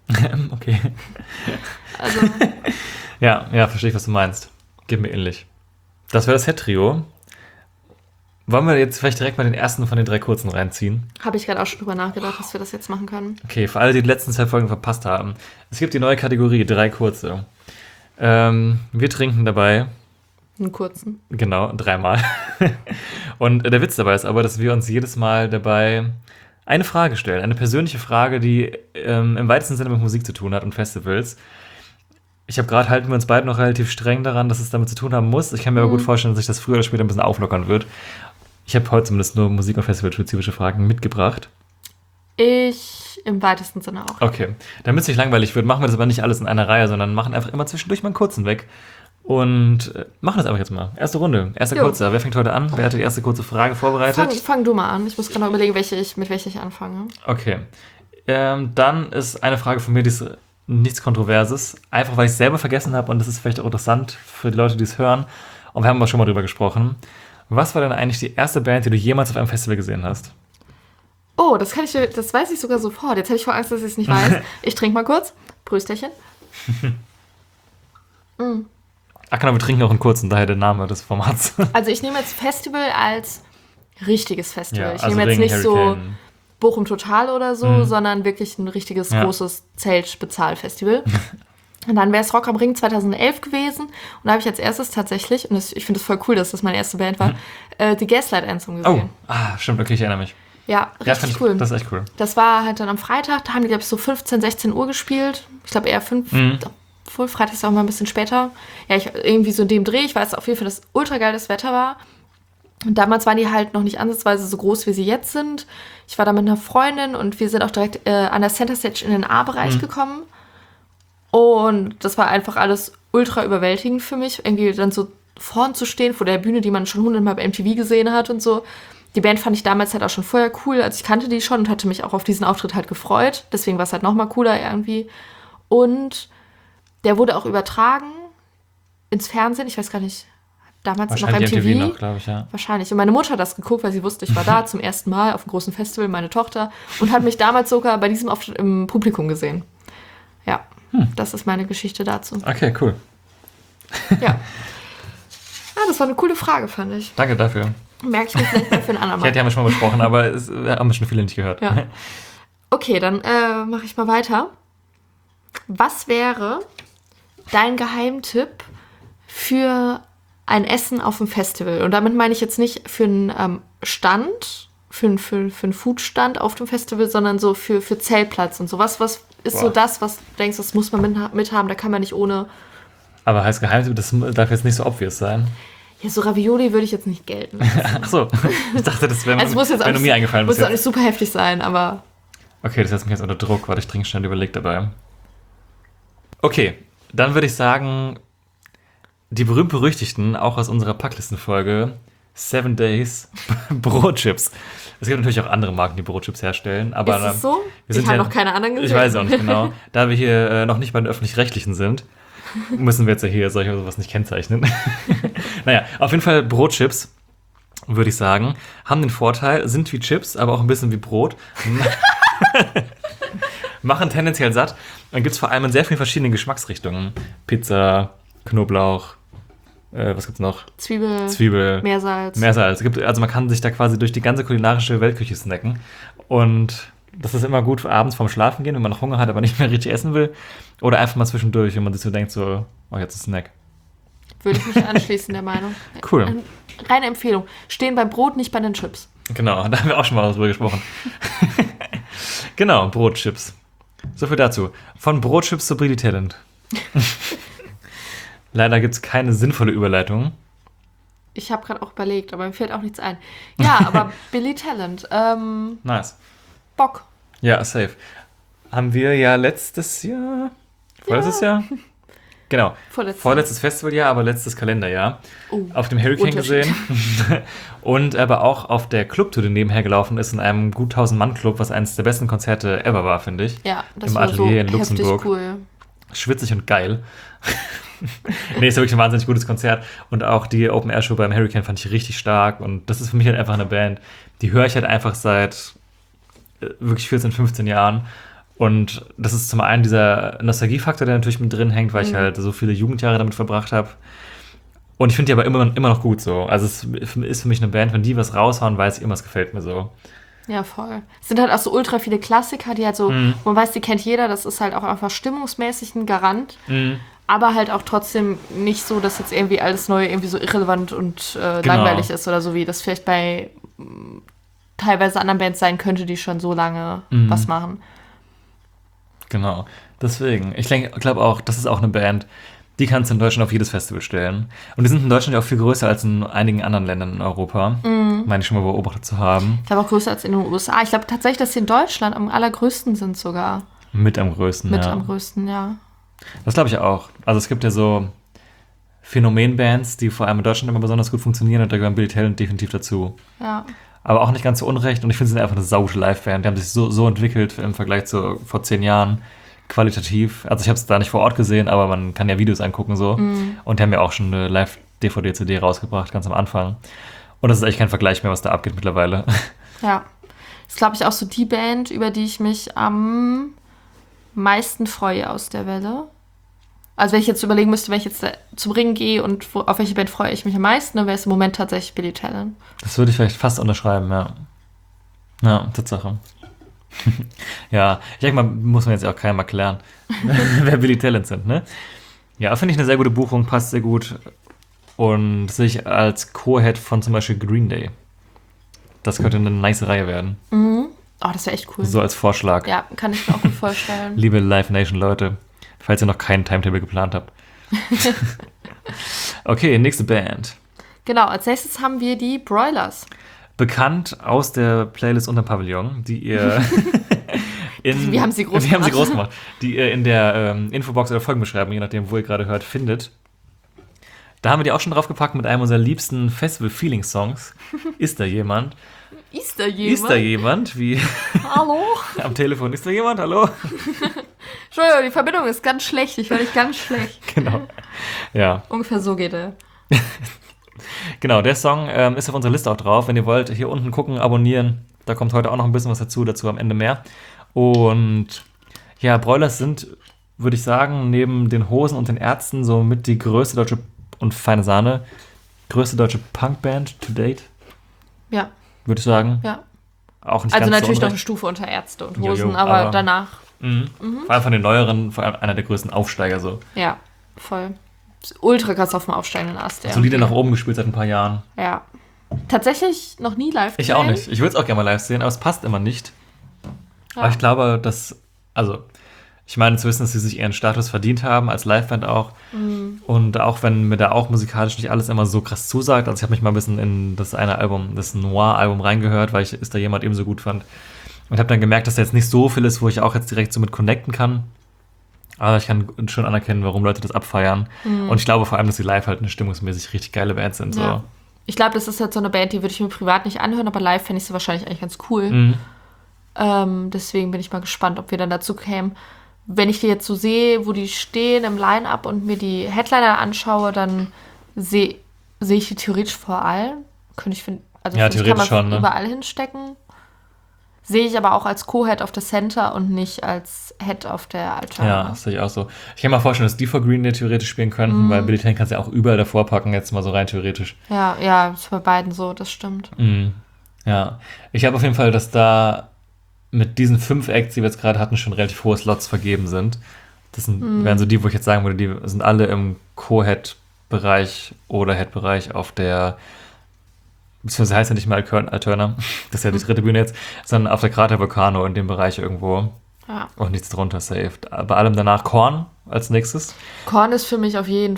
Okay.
Also,
Ja, ja, verstehe ich, was du meinst. Geht mir ähnlich. Das wäre das Hit-Trio. Wollen wir jetzt vielleicht direkt mal den ersten von den drei kurzen reinziehen?
habe ich gerade auch schon drüber nachgedacht, dass wir das jetzt machen können.
Okay, für alle, die die letzten zwei Folgen verpasst haben. Es gibt die neue Kategorie, drei kurze. Ähm, wir trinken dabei,
Einen kurzen.
genau, dreimal. Und der Witz dabei ist aber, dass wir uns jedes Mal dabei eine Frage stellen. Eine persönliche Frage, die ähm, im weitesten Sinne mit Musik zu tun hat und Festivals. Ich habe gerade, halten wir uns beide noch relativ streng daran, dass es damit zu tun haben muss. Ich kann mir aber gut vorstellen, dass sich das früher oder später ein bisschen auflockern wird. Ich habe heute zumindest nur Musik- und Festival-spezifische Fragen mitgebracht.
Ich im weitesten Sinne auch.
Okay, damit es nicht langweilig wird, machen wir das aber nicht alles in einer Reihe, sondern machen einfach immer zwischendurch mal einen kurzen weg. Und äh, machen das einfach jetzt mal. Erste Runde, erster
Jo.
kurzer. Wer fängt heute an? Wer hatte die erste kurze Frage vorbereitet?
Fang, fang du mal an. Ich muss gerade überlegen, welche ich, mit welcher ich anfange.
Okay. Ähm, dann ist eine Frage von mir, die ist nichts Kontroverses. Einfach, weil ich es selber vergessen habe und das ist vielleicht auch interessant für die Leute, die es hören. Und wir haben aber schon mal drüber gesprochen. Was war denn eigentlich die erste Band, die du jemals auf einem Festival gesehen hast?
Oh, das kann ich, das weiß ich sogar sofort. Jetzt habe ich vor Angst, dass ich es nicht weiß. Ich trinke mal kurz. Prösterchen.
Ach genau, wir trinken auch einen kurzen, daher der Name des Formats.
Also ich nehme jetzt Festival als richtiges Festival. ich
also
nehme jetzt
wegen
nicht so
Hurricane.
Bochum Total oder so, sondern wirklich ein richtiges
Ja.
großes Zelt-Spezialfestival. Und dann wäre es Rock am Ring zweitausendelf gewesen. Und da habe ich als erstes tatsächlich, und das, ich finde es voll cool, dass das meine erste Band war, äh, die Gaslight Anthem
Oh,
gesehen.
ah, stimmt, okay, ich erinnere mich.
Ja,
Ja,
richtig
fand ich,
cool.
das ist echt cool.
Das war halt dann am Freitag, da haben die, glaube ich, so fünfzehn, sechzehn Uhr gespielt. Ich glaube eher fünf,
Mhm.
obwohl Freitag ist auch mal ein bisschen später. Ja, ich, irgendwie so in dem Dreh. Ich weiß auf jeden Fall, dass ultra geiles Wetter war. Und damals waren die halt noch nicht ansatzweise so groß, wie sie jetzt sind. Ich war da mit einer Freundin und wir sind auch direkt äh, an der Center Stage in den A-Bereich
Mhm.
gekommen. Und das war einfach alles ultra überwältigend für mich, irgendwie dann so vorn zu stehen, vor der Bühne, die man schon hundertmal bei M T V gesehen hat und so. Die Band fand ich damals halt auch schon vorher cool, also ich kannte die schon und hatte mich auch auf diesen Auftritt halt gefreut. Deswegen war es halt nochmal cooler irgendwie. Und der wurde auch übertragen ins Fernsehen, ich weiß gar nicht, damals noch M
Wahrscheinlich
T V.
M T V noch, glaube ich, ja.
Wahrscheinlich. Und meine Mutter hat das geguckt, weil sie wusste, ich war da zum ersten Mal auf einem großen Festival, meine Tochter, und hat mich damals sogar bei diesem Auftritt im Publikum gesehen. Ja, das ist meine Geschichte dazu.
Okay, cool.
Ja. Ah, das war eine coole Frage, fand ich.
Danke dafür.
Merke ich mir vielleicht mal für einen anderen
Ich hätte
Mal.
ja schon mal besprochen, aber es äh, haben schon viele nicht gehört.
Ja. Okay, dann äh, mache ich mal weiter. Was wäre dein Geheimtipp für ein Essen auf dem Festival? Und damit meine ich jetzt nicht für einen ähm, Stand, für einen für, für einen Foodstand auf dem Festival, sondern so für, für Zeltplatz und sowas. Was ist so
Boah.
das, was du denkst, das muss man mit, mit haben, da kann man nicht ohne...
Aber heißt Geheimtipp, das darf jetzt nicht so obvious sein.
Ja, so Ravioli würde ich jetzt nicht gelten lassen.
Ach so, ich dachte, das wäre
Also es muss jetzt auch
wär nur
nicht,
mir eingefallen.
muss
bis
auch
jetzt.
nicht super heftig sein, aber
Okay, das setzt mich jetzt unter Druck. Warte, ich trinke schnell überlegt dabei. Okay, dann würde ich sagen, die berühmt-berüchtigten, auch aus unserer Packlistenfolge, Seven Days Brotchips. Es gibt natürlich auch andere Marken, die Brotchips herstellen. Aber
ist es so?
wir sind
Ich habe
ja-
noch keine anderen gesehen.
Ich weiß auch nicht genau. Da wir hier äh, noch nicht bei den Öffentlich-Rechtlichen sind, müssen wir jetzt ja hier solche sowas nicht kennzeichnen. Naja, auf jeden Fall Brotchips, würde ich sagen, haben den Vorteil, sind wie Chips, aber auch ein bisschen wie Brot. Machen tendenziell satt. Dann gibt es vor allem in sehr vielen verschiedenen Geschmacksrichtungen. Pizza, Knoblauch, äh, was gibt's noch?
Zwiebel,
Zwiebel,
Meersalz.
Meersalz. Es gibt, also man kann sich da quasi durch die ganze kulinarische Weltküche snacken. Und das ist immer gut für abends vorm Schlafen gehen, wenn man noch Hunger hat, aber nicht mehr richtig essen will. Oder einfach mal zwischendurch, wenn man sich so denkt, so, oh, jetzt ist ein Snack.
Würde ich mich anschließen, der Meinung.
Cool.
Ähm, Reine Empfehlung. Stehen beim Brot, nicht bei den Chips.
Genau, da haben wir auch schon mal drüber gesprochen. Genau, Brotchips. So viel dazu. Von Brotchips zu Brady Talent. Leider gibt es keine sinnvolle Überleitung.
Ich habe gerade auch überlegt, aber mir fällt auch nichts ein. Ja, aber Billy Talent. Ähm,
Nice.
Bock.
Ja, safe. Haben wir ja letztes Jahr, vorletztes Jahr? Genau.
Vorletztes
Vorletztes Festivaljahr, aber letztes Kalenderjahr.
Oh,
Auf dem Hurricane
Unterschied.
gesehen. Und aber auch auf der Clubtour, die nebenher gelaufen ist, in einem gut tausend-Mann-Club, was eines der besten Konzerte ever war, finde ich.
Ja, das
Im
war so
Atelier in
heftig
Luxemburg.
cool.
Schwitzig und geil. Nee, ist wirklich ein wahnsinnig gutes Konzert. Und auch die Open-Air-Show beim Hurricane fand ich richtig stark. Und das ist für mich halt einfach eine Band, die höre ich halt einfach seit äh, wirklich vierzehn, fünfzehn Jahren. Und das ist zum einen dieser Nostalgiefaktor, der natürlich mit drin hängt, weil mhm. ich halt so viele Jugendjahre damit verbracht habe. Und ich finde die aber immer, immer noch gut so. Also es ist für mich eine Band, wenn die was raushauen, weiß ich immer, es gefällt mir so.
Ja, voll. Es sind halt auch so ultra viele Klassiker, die halt so, mm. man weiß, die kennt jeder, das ist halt auch einfach stimmungsmäßig ein Garant. Mm. Aber halt auch trotzdem nicht so, dass jetzt irgendwie alles Neue irgendwie so irrelevant und äh, genau. langweilig ist oder so, wie das vielleicht bei m, teilweise anderen Bands sein könnte, die schon so lange mm. was machen.
Genau. Deswegen, ich glaube auch, das ist auch eine Band, die kannst du in Deutschland auf jedes Festival stellen. Und die sind in Deutschland ja auch viel größer als in einigen anderen Ländern in Europa. Mm. Meine ich schon mal beobachtet zu haben.
Ich glaube auch größer als in den U S A. Ich glaube tatsächlich, dass sie in Deutschland am allergrößten sind sogar.
Mit am größten,
Mit
ja.
am größten, ja.
Das glaube ich auch. Also es gibt ja so Phänomenbands, die vor allem in Deutschland immer besonders gut funktionieren und da gehören Billy Talent definitiv dazu.
Ja.
Aber auch nicht ganz so unrecht und ich finde, sie sind einfach eine saugute Live-Band. Die haben sich so, so entwickelt im Vergleich zu vor zehn Jahren. Qualitativ. Also ich habe es da nicht vor Ort gesehen, aber man kann ja Videos angucken so. Mm. Und die haben ja auch schon eine Live-D V D-C D rausgebracht, ganz am Anfang. Und das ist echt kein Vergleich mehr, was da abgeht mittlerweile.
Ja. Das ist, glaube ich, auch so die Band, über die ich mich am meisten freue aus der Welle. Also wenn ich jetzt überlegen müsste, wenn ich jetzt zum Ring gehe und wo, auf welche Band freue ich mich am meisten, dann wäre es im Moment tatsächlich Billy Talent.
Das würde ich vielleicht fast unterschreiben, ja. Ja, Tatsache. Ja, ich denke mal, muss man jetzt auch keinem erklären, wer Billy Talent sind, ne? Ja, finde ich eine sehr gute Buchung, passt sehr gut und sehe ich als Co-Head von zum Beispiel Green Day. Das könnte eine nice Reihe werden.
Mhm. Oh, das wäre echt cool.
So als Vorschlag.
Ja, kann ich mir auch gut vorstellen.
Liebe Live Nation Leute, falls ihr noch keinen Timetable geplant habt. Okay, nächste Band.
Genau, als nächstes haben wir die Broilers.
Bekannt aus der Playlist Unter Pavillon, die ihr in,
wir haben sie groß
wir haben sie groß gemacht, die ihr in der ähm, Infobox oder Folgenbeschreibung, je nachdem, wo ihr gerade hört, findet. Da haben wir die auch schon draufgepackt mit einem unserer liebsten Festival-Feeling-Songs. Ist da jemand?
Ist da jemand?
Ist da jemand? Wie?
Hallo?
Am Telefon. Ist da jemand? Hallo?
Entschuldigung, die Verbindung ist ganz schlecht. Ich höre dich ganz schlecht.
Genau. Ja.
Ungefähr so geht er.
Genau, der Song ähm, ist auf unserer Liste auch drauf. Wenn ihr wollt, hier unten gucken, abonnieren. Da kommt heute auch noch ein bisschen was dazu, dazu am Ende mehr. Und ja, Broilers sind, würde ich sagen, neben den Hosen und den Ärzten so mit die größte deutsche und feine Sahne, größte deutsche Punkband to date.
Ja.
Würde ich sagen.
Ja.
Auch nicht
also
ganz
natürlich
so
noch eine Stufe unter Ärzte und Hosen,
Jojo,
aber,
aber
danach.
Mhm. Mhm. Vor allem von den neueren, vor allem einer der größten Aufsteiger so.
Ja, voll. Ultra krass auf dem aufsteigenden Ast. Ja.
Solide nach oben gespielt seit ein paar Jahren.
Ja. Tatsächlich noch nie live
Ich auch nicht. Ich würde es auch gerne mal live sehen, aber es passt immer nicht. Ja. Aber ich glaube, dass, also, ich meine zu wissen, dass sie sich ihren Status verdient haben, als Liveband auch. Mhm. Und auch wenn mir da auch musikalisch nicht alles immer so krass zusagt, also ich habe mich mal ein bisschen in das eine Album, das Noir-Album reingehört, weil ich Ist da jemand eben so gut fand. Und habe dann gemerkt, dass da jetzt nicht so viel ist, wo ich auch jetzt direkt so mit connecten kann. Aber ich kann schon anerkennen, warum Leute das abfeiern. Mhm. Und ich glaube vor allem, dass sie live halt eine stimmungsmäßig richtig geile Band sind. So.
Ja. Ich glaube, das ist halt so eine Band, die würde ich mir privat nicht anhören, aber live fände ich sie wahrscheinlich eigentlich ganz cool. Mhm. Ähm, deswegen bin ich mal gespannt, ob wir dann dazu kämen. Wenn ich die jetzt so sehe, wo die stehen im Line-Up und mir die Headliner anschaue, dann sehe seh ich die theoretisch vor allem. Könnte ich finden, also
ja,
find, kann man
schon, ne?
überall hinstecken. Sehe ich aber auch als Co-Head auf der Center und nicht als Head auf der Altar.
Ja, das sehe ich auch so. Ich kann mir vorstellen, dass die vor Green Day theoretisch spielen könnten, mm. weil Billy Talent kannst du ja auch überall davor packen, jetzt mal so rein theoretisch.
Ja, ja, ist bei beiden so, das stimmt.
Mm. Ja, ich habe auf jeden Fall, dass da mit diesen fünf Acts, die wir jetzt gerade hatten, schon relativ hohe Slots vergeben sind. Das sind, mm. wären so die, wo ich jetzt sagen würde, die sind alle im Co-Head-Bereich oder Head-Bereich auf der, beziehungsweise heißt ja nicht mehr Alterna, das ist ja die dritte Bühne jetzt, sondern auf der Krater Vulcano in dem Bereich irgendwo.
Ja.
Und nichts drunter saved. Bei allem danach Korn als nächstes.
Korn ist für mich auf jeden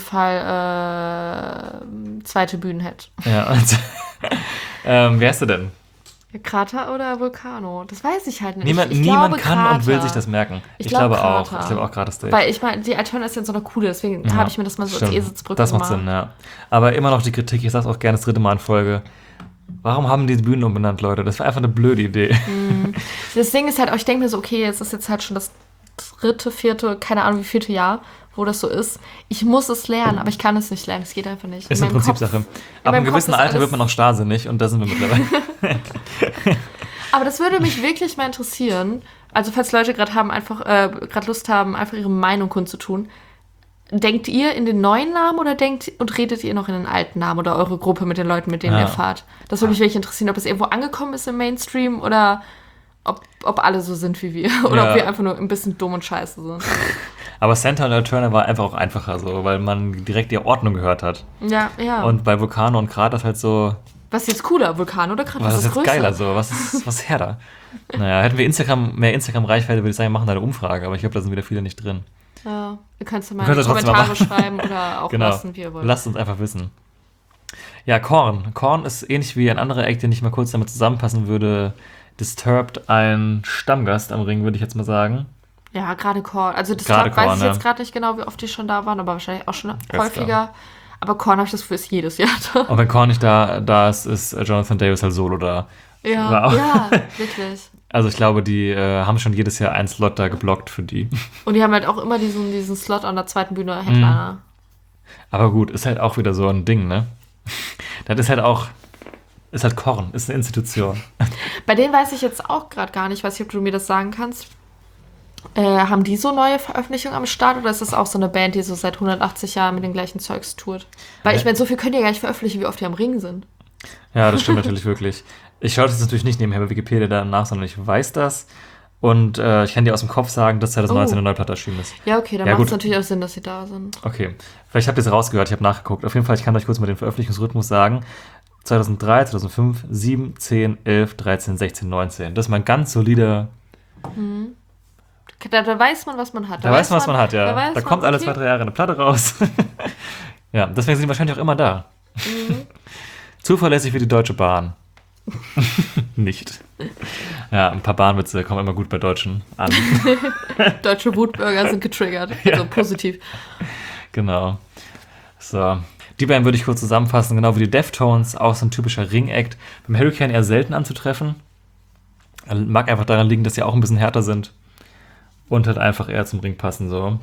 Fall äh, zweite Bühnenhead.
Ja, also, ähm, wer ist du denn?
Krater oder Vulcano? Das weiß ich halt nicht.
Niemand,
ich
niemand
glaube,
kann
Krater.
und will sich das merken. Ich, ich
glaub,
glaube
Krater.
auch. Ich glaube auch gerade Stage.
Weil ich meine, die Alterna ist ja so eine coole, deswegen ja, habe ich mir das mal so
stimmt.
als Eselsbrücke
Das macht
gemacht.
Sinn, ja. Aber immer noch die Kritik, ich sag's auch gerne das dritte Mal in Folge. Warum haben die die Bühnen umbenannt, Leute? Das war einfach eine blöde Idee.
Mm. Das Ding ist halt auch, ich denke mir so, okay, es ist jetzt halt schon das dritte, vierte, keine Ahnung wie vierte Jahr, wo das so ist. Ich muss es lernen, aber ich kann es nicht lernen. Es geht einfach nicht.
Ist eine Prinzipsache. Ab einem gewissen Alter wird man auch starrsinnig und da sind wir mittlerweile.
Aber das würde mich wirklich mal interessieren. also falls Leute gerade haben, einfach, äh, gerade Lust haben, einfach ihre Meinung kundzutun, denkt ihr in den neuen Namen oder denkt und redet ihr noch in den alten Namen oder eure Gruppe mit den Leuten, mit denen
Ja.
ihr fahrt? Das würde mich wirklich interessieren, ob es irgendwo angekommen ist im Mainstream oder ob, ob alle so sind wie wir oder
Ja.
ob wir einfach nur ein bisschen dumm und scheiße sind.
Aber Santa und Alterna war einfach auch einfacher so, weil man direkt die Ordnung gehört hat.
Ja, ja.
Und bei Vulkano und Kratos halt so,
was ist jetzt cooler, Vulkan oder Kratos?
was ist jetzt
größer?
geiler so, was ist, was ist her da? Naja, hätten wir Instagram, mehr Instagram-Reichweite, würde ich sagen, wir machen da eine Umfrage, aber ich glaube, da sind wieder viele nicht drin.
Ja, ihr könnt es ja mal
Könnt
in
ihr
die
trotzdem mal
Kommentare
machen.
schreiben oder auch
Genau.
lassen, wie ihr wollt.
Lasst uns einfach wissen. Ja, Korn. Korn ist ähnlich wie ein anderer Act, den ich mal kurz damit zusammenpassen würde. Disturbed, ein Stammgast am Ring, würde ich jetzt mal sagen.
Ja, gerade Korn. Also das
Gerade
glaub, weiß
Korn,
ich
ja.
jetzt gerade nicht genau, wie oft die schon da waren, aber wahrscheinlich auch schon
Ganz
häufiger.
klar.
Aber Korn habe ich das Gefühl, ist jedes Jahr da.
Und wenn Korn nicht da, da ist, ist Jonathan Davis halt solo da.
Ja,
Wow.
ja, wirklich.
Also ich glaube, die äh, haben schon jedes Jahr einen Slot da geblockt für die.
Und die haben halt auch immer diesen, diesen Slot an der zweiten Bühne Headliner.
Aber gut, ist halt auch wieder so ein Ding, ne? Das ist halt auch, ist halt Korn, ist eine Institution.
Bei denen weiß ich jetzt auch gerade gar nicht, weiß nicht, ob du mir das sagen kannst. Äh, haben die so neue Veröffentlichungen am Start oder ist das auch so eine Band, die so seit hundertachtzig Jahren mit dem gleichen Zeugs tourt? Weil ich
Ja.
meine, so viel können die ja gar nicht veröffentlichen, wie oft die am Ring sind.
Ja, das stimmt natürlich wirklich. Ich schaue das jetzt natürlich nicht nebenher bei Wikipedia danach, sondern ich weiß das. Und äh, ich kann dir aus dem Kopf sagen, dass zwanzig neunzehn
Oh.
eine neue Platte erschienen ist.
Ja, okay, dann
Ja,
macht es
gut.
natürlich auch Sinn, dass sie da sind.
Okay, vielleicht habt ihr es rausgehört, ich habe nachgeguckt. Auf jeden Fall, ich kann euch kurz mal den Veröffentlichungsrhythmus sagen. zweitausenddrei, zweitausendfünf, sieben, zehn, elf, dreizehn, sechzehn, neunzehn. Das ist mal ein ganz solider,
Da, da weiß man, was man hat.
da weiß man, was man hat, ja.
Da,
Da,
weiß man,
kommt alle
okay.
zwei, drei Jahre eine Platte raus. Ja, deswegen sind die wahrscheinlich auch immer da.
Mhm.
Zuverlässig wie die Deutsche Bahn. Nicht. Ja, ein paar Bahnwitze kommen immer gut bei Deutschen an.
Deutsche Wutbürger sind getriggert. Also positiv.
Genau. So. Die beiden würde ich kurz zusammenfassen, genau wie die Deftones, auch so ein typischer Ring-Act. Beim Hurricane eher selten anzutreffen. Mag einfach daran liegen, dass sie auch ein bisschen härter sind. Und halt einfach eher zum Ring passen, so.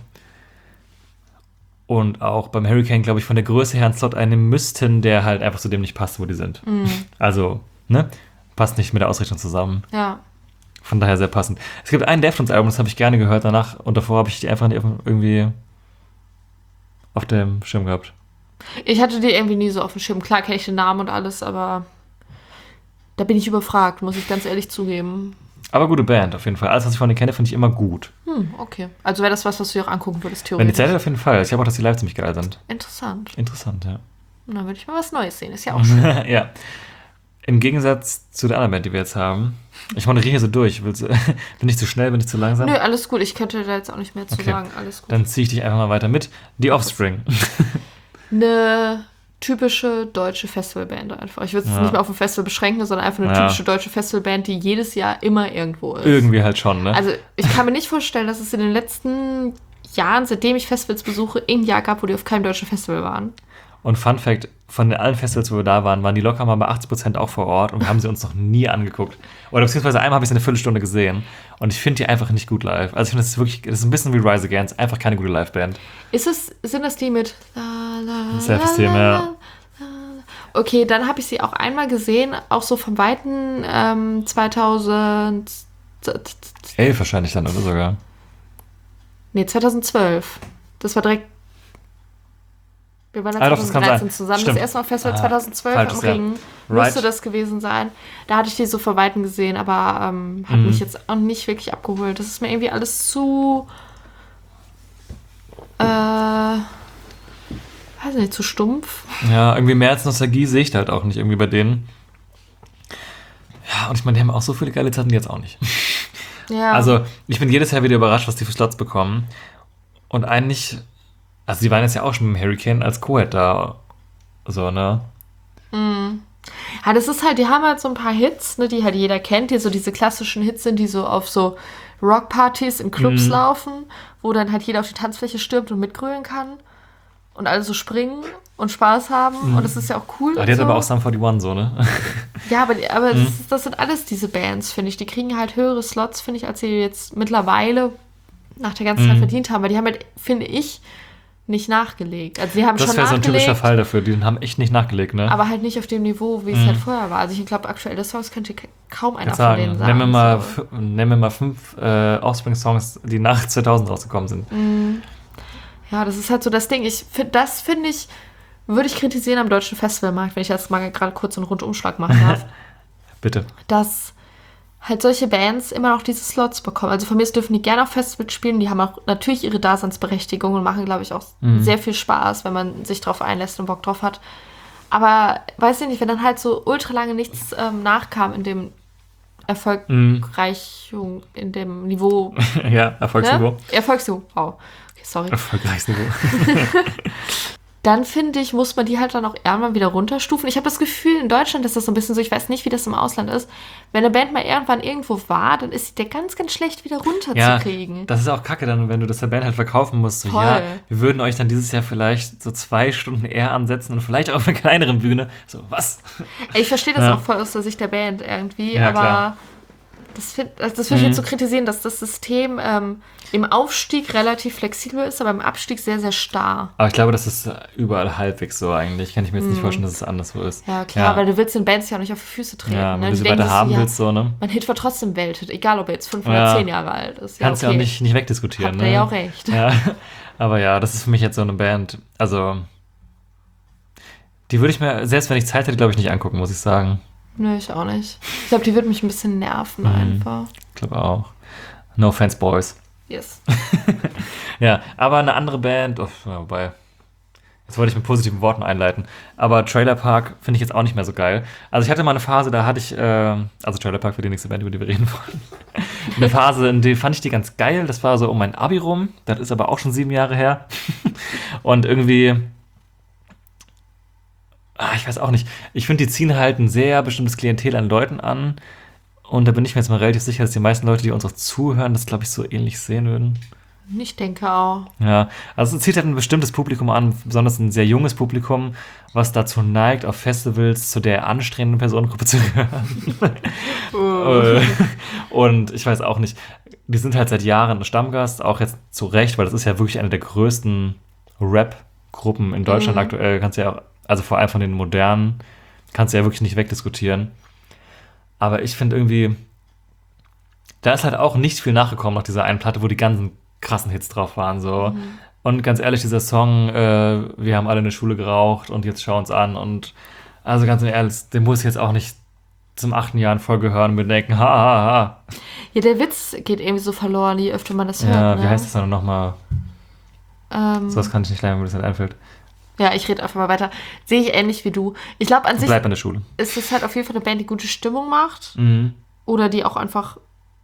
Und auch beim Hurricane, glaube ich, von der Größe her einen Slot einnehmen müssten, der halt einfach zu dem nicht passt, wo die sind. Also, ne? Passt nicht mit der Ausrichtung zusammen.
Ja.
Von daher sehr passend. Es gibt ein Deftones-Album, das habe ich gerne gehört danach. Und davor habe ich die einfach nicht auf- irgendwie auf dem Schirm gehabt.
Ich hatte die irgendwie nie so auf dem Schirm. Klar kenne ich den Namen und alles, aber da bin ich überfragt, muss ich ganz ehrlich zugeben.
Aber gute Band, auf jeden Fall. Alles, was ich von denen kenne, finde ich immer gut.
Hm, okay. Also wäre das was, was du dir auch angucken würdest,
Wenn die
theoretisch.
Zeit hat, auf jeden Fall. Ich glaube auch, dass die live ziemlich geil sind.
Interessant.
Interessant, ja.
Und dann würde ich mal was Neues sehen. Ist ja auch schön.
Ja. Im Gegensatz zu der anderen Band, die wir jetzt haben. Ich moderiere hier so durch. Willst du, bin ich zu schnell, bin ich zu langsam?
Nö, alles gut. Ich könnte da jetzt auch nicht mehr zu
Okay.
sagen. Alles gut.
Dann ziehe ich dich einfach mal weiter mit. Die Offspring.
Eine typische deutsche Festivalband einfach. Ich würde es
Ja.
nicht mehr auf ein Festival beschränken, sondern einfach eine
Ja.
typische deutsche Festivalband, die jedes Jahr immer irgendwo ist.
Irgendwie halt schon, ne?
Also ich kann mir nicht vorstellen, dass es in den letzten Jahren, seitdem ich Festivals besuche, ein Jahr gab, wo die auf keinem deutschen Festival waren.
Und Fun Fact, von den allen Festivals, wo wir da waren, waren die locker mal bei achtzig Prozent auch vor Ort und wir haben sie uns noch nie angeguckt. Oder beziehungsweise einmal habe ich sie eine Viertelstunde gesehen und ich finde die einfach nicht gut live. Also ich finde, das ist wirklich, das ist ein bisschen wie Rise Against, einfach keine gute Liveband.
Ist es, sind das die mit la, la,
Self-Esteem,
la, la,
ja.
la, la. Okay, dann habe ich sie auch einmal gesehen, auch so vom Weiten ähm, zweitausend
Elf wahrscheinlich dann, oder sogar.
Nee, zweitausendzwölf. Das war direkt. Wir waren dann
Ah, doch, das kann
zweitausenddreizehn
sein.
zusammen.
Stimmt.
Das erste Mal Festival
Ah,
zweitausendzwölf
falsches
am
Jahr.
Ring.
Right.
Musste das gewesen sein. Da hatte ich die so von Weitem gesehen, aber ähm, hat
Mhm.
mich jetzt auch nicht wirklich abgeholt. Das ist mir irgendwie alles zu. Äh. Weiß nicht, zu stumpf.
Ja, irgendwie mehr als Nostalgie sehe ich da halt auch nicht irgendwie bei denen. Ja, und ich meine, die haben auch so viele geile Zeiten, die jetzt auch nicht.
Ja.
Also, ich bin jedes Jahr wieder überrascht, was die für Slots bekommen. Und eigentlich, also die waren jetzt ja auch schon mit dem Hurricane als Co-Head da. So, ne?
Ja, das ist halt, die haben halt so ein paar Hits, ne, die halt jeder kennt, die so diese klassischen Hits sind, die so auf so Rockpartys in Clubs
Mhm.
laufen, wo dann halt jeder auf die Tanzfläche stürmt und mitgrölen kann und alle so springen und Spaß haben und das ist ja auch cool.
Aber
und
die hat
so.
aber auch Sum forty-one so, ne?
Ja, aber, aber
Mhm.
das, ist- das sind alles diese Bands, finde ich. Die kriegen halt höhere Slots, finde ich, als sie jetzt mittlerweile nach der ganzen Zeit
Mhm.
verdient haben. Weil die haben halt, finde ich, nicht nachgelegt. Also sie haben
Das
schon
wäre so ein
nachgelegt,
typischer Fall dafür. Die haben echt nicht nachgelegt, ne?
aber halt nicht auf dem Niveau, wie es
Mhm.
halt vorher war. Also ich glaube, aktuelle Songs könnte k- kaum einer
Jetzt
von denen
sagen,
sagen.
nenn mir mal,
so.
f- nenn mir mal fünf äh, Offspring-Songs, die nach zweitausend rausgekommen sind.
Ja, das ist halt so das Ding. Ich find, das finde ich, würde ich kritisieren am deutschen Festivalmarkt, wenn ich jetzt mal gerade kurz einen Rundumschlag machen darf,
Bitte.
dass halt solche Bands immer noch diese Slots bekommen. Also von mir aus dürfen die gerne auf Festivals spielen. Die haben auch natürlich ihre Daseinsberechtigung und machen, glaube ich, auch
Mhm.
sehr viel Spaß, wenn man sich drauf einlässt und Bock drauf hat. Aber weiß ich nicht, wenn dann halt so ultra lange nichts ähm, nachkam in dem erfolgreich, in dem Niveau.
Ja, Erfolgsniveau.
Ne? Erfolgsniveau, wow. Okay, sorry.
Erfolgreiches Niveau.
Dann finde ich, muss man die halt dann auch irgendwann wieder runterstufen. Ich habe das Gefühl, in Deutschland ist das so ein bisschen so, ich weiß nicht, wie das im Ausland ist. Wenn eine Band mal irgendwann irgendwo war, dann ist der ganz, ganz schlecht wieder
Ja,
runterzukriegen.
das ist auch kacke dann, wenn du das der Band halt verkaufen musst. So,
Voll.
ja, wir würden euch dann dieses Jahr vielleicht so zwei Stunden eher ansetzen und vielleicht auch auf einer kleineren Bühne. So, was?
Ey, ich verstehe das
Ja.
auch voll aus der Sicht der Band irgendwie,
Ja,
aber
klar.
das, find, also das würde ich
Mhm.
jetzt so kritisieren, dass das System ähm, im Aufstieg relativ flexibel ist, aber im Abstieg sehr, sehr starr.
Aber ich glaube, das ist überall halbwegs so eigentlich. Kann ich mir jetzt nicht vorstellen, dass es anderswo ist.
Mhm. Ja, klar, weil du willst den Bands ja auch nicht auf die Füße treten.
Ja,
ne?
wenn du sie
denken
weiter
sich so,
haben
ja,
willst, so, ne?
mein Hit war trotzdem Welthit, egal ob er jetzt fünf oder
Ja.
zehn Jahre alt ist. Ja,
Kannst
okay.
ja auch nicht, nicht wegdiskutieren.
Habt
ne?
ihr ja auch recht.
Ja, aber ja, das ist für mich jetzt so eine Band. Also, die würde ich mir, selbst wenn ich Zeit hätte, glaube ich, nicht angucken, muss ich sagen.
Nö, ich auch nicht. Ich glaube, die wird mich ein bisschen nerven
Mhm.
einfach.
Ich glaube auch. No Offense Boys.
Yes.
Ja, aber eine andere Band, oh, ja, wobei, jetzt wollte ich mit positiven Worten einleiten, aber Trailer Park finde ich jetzt auch nicht mehr so geil. Also ich hatte mal eine Phase, da hatte ich, äh, also Trailer Park für die nächste Band, über die wir reden wollen, eine Phase, in der fand ich die ganz geil, das war so um mein Abi rum, das ist aber auch schon sieben Jahre her und irgendwie, ah, ich weiß auch nicht, ich finde, die ziehen halt ein sehr bestimmtes Klientel an Leuten an und da bin ich mir jetzt mal relativ sicher, dass die meisten Leute, die uns auch zuhören, das glaube ich so ähnlich sehen würden.
Ich denke auch.
Ja, also es zieht halt ein bestimmtes Publikum an, besonders ein sehr junges Publikum, was dazu neigt, auf Festivals zu der anstrengenden Personengruppe zu gehören. Und ich weiß auch nicht, die sind halt seit Jahren ein Stammgast, auch jetzt zu Recht, weil das ist ja wirklich eine der größten Rap-Gruppen in Deutschland
Mhm.
aktuell. Kannst ja auch, also vor allem von den modernen, kannst du ja wirklich nicht wegdiskutieren. Aber ich finde irgendwie, da ist halt auch nicht viel nachgekommen nach dieser einen Platte, wo die ganzen krassen Hits drauf waren. So.
Mhm.
Und ganz ehrlich, dieser Song, äh, wir haben alle in der Schule geraucht und jetzt schau uns an. Und also ganz ehrlich, den muss ich jetzt auch nicht zum achten Jahr in Folge hören und mir denken, ha, ha, ha.
Ja, der Witz geht irgendwie so verloren, je öfter man das hört.
Ja,
ne?
wie heißt das dann nochmal?
Ähm,
So was kann ich nicht lernen, wenn mir das nicht einfällt.
ja, ich rede einfach mal weiter. Sehe ich ähnlich wie du. Ich glaube, an sich
Bleib in der Schule.
ist es halt auf jeden Fall eine Band, die gute Stimmung macht.
Mhm.
Oder die auch einfach,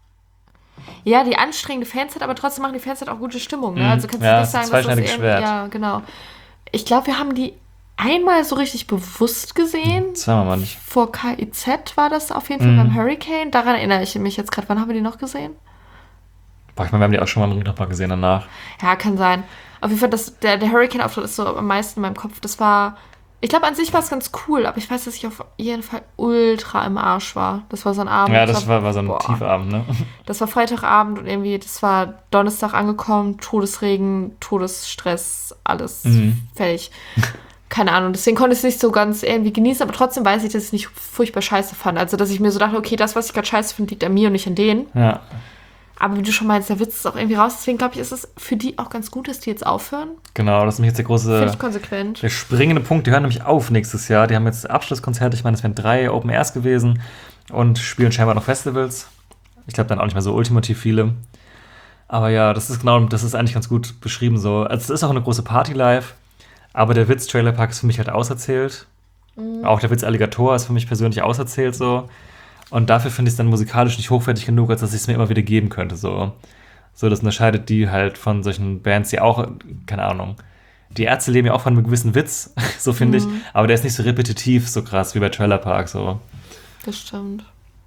ja, die anstrengende Fans hat, aber trotzdem machen die Fans halt auch gute Stimmung. Ne?
Mhm.
Also kannst du
Ja,
nicht
es ist ein
sagen, dass das
zweischneidiges
irgendwie,
Schwert.
ja, genau. Ich glaube, wir haben die einmal so richtig bewusst gesehen.
Zweimal mal nicht.
Vor K I Z war das auf jeden Fall
Mhm.
beim Hurricane. Daran erinnere ich mich jetzt gerade. Wann haben wir die noch gesehen?
Boah, ich meine, wir haben die auch schon mal noch mal gesehen danach.
Ja, kann sein. Auf jeden Fall, das, der, der Hurricane-Auftritt ist so am meisten in meinem Kopf. Das war, ich glaube, an sich war es ganz cool, aber ich weiß, dass ich auf jeden Fall ultra im Arsch war. Das war so ein Abend.
Ja,
ich
das
glaub,
war, war so ein
boah.
Tiefabend, ne?
Das war Freitagabend und irgendwie, das war Donnerstag angekommen, Todesregen, Todesstress, alles
Mhm.
fertig. Keine Ahnung, deswegen konnte ich es nicht so ganz irgendwie genießen, aber trotzdem weiß ich, dass ich es nicht furchtbar scheiße fand. Also, dass ich mir so dachte, okay, das, was ich gerade scheiße finde, liegt an mir und nicht an denen.
Ja.
Aber wie du schon meinst, der Witz ist auch irgendwie raus. Deswegen glaube ich, ist es für die auch ganz gut, dass die jetzt aufhören.
Genau, das ist nämlich jetzt der große,
Finde ich konsequent.
der springende Punkt. Die hören nämlich auf nächstes Jahr. Die haben jetzt Abschlusskonzerte. Ich meine, es wären drei Open Airs gewesen und spielen scheinbar noch Festivals. Ich glaube, dann auch nicht mehr so ultimativ viele. Aber ja, das ist genau, das ist eigentlich ganz gut beschrieben so. Also es ist auch eine große Party live, aber der Witz Trailer Park ist für mich halt auserzählt.
Mhm.
Auch der Witz Alligator ist für mich persönlich auserzählt so. Und dafür finde ich es dann musikalisch nicht hochwertig genug, als dass ich es mir immer wieder geben könnte. So. so, das unterscheidet die halt von solchen Bands, die auch, keine Ahnung, die Ärzte leben ja auch von einem gewissen Witz, so finde ich. Aber der ist nicht so repetitiv, so krass wie bei Trailer Park. So.
Das stimmt.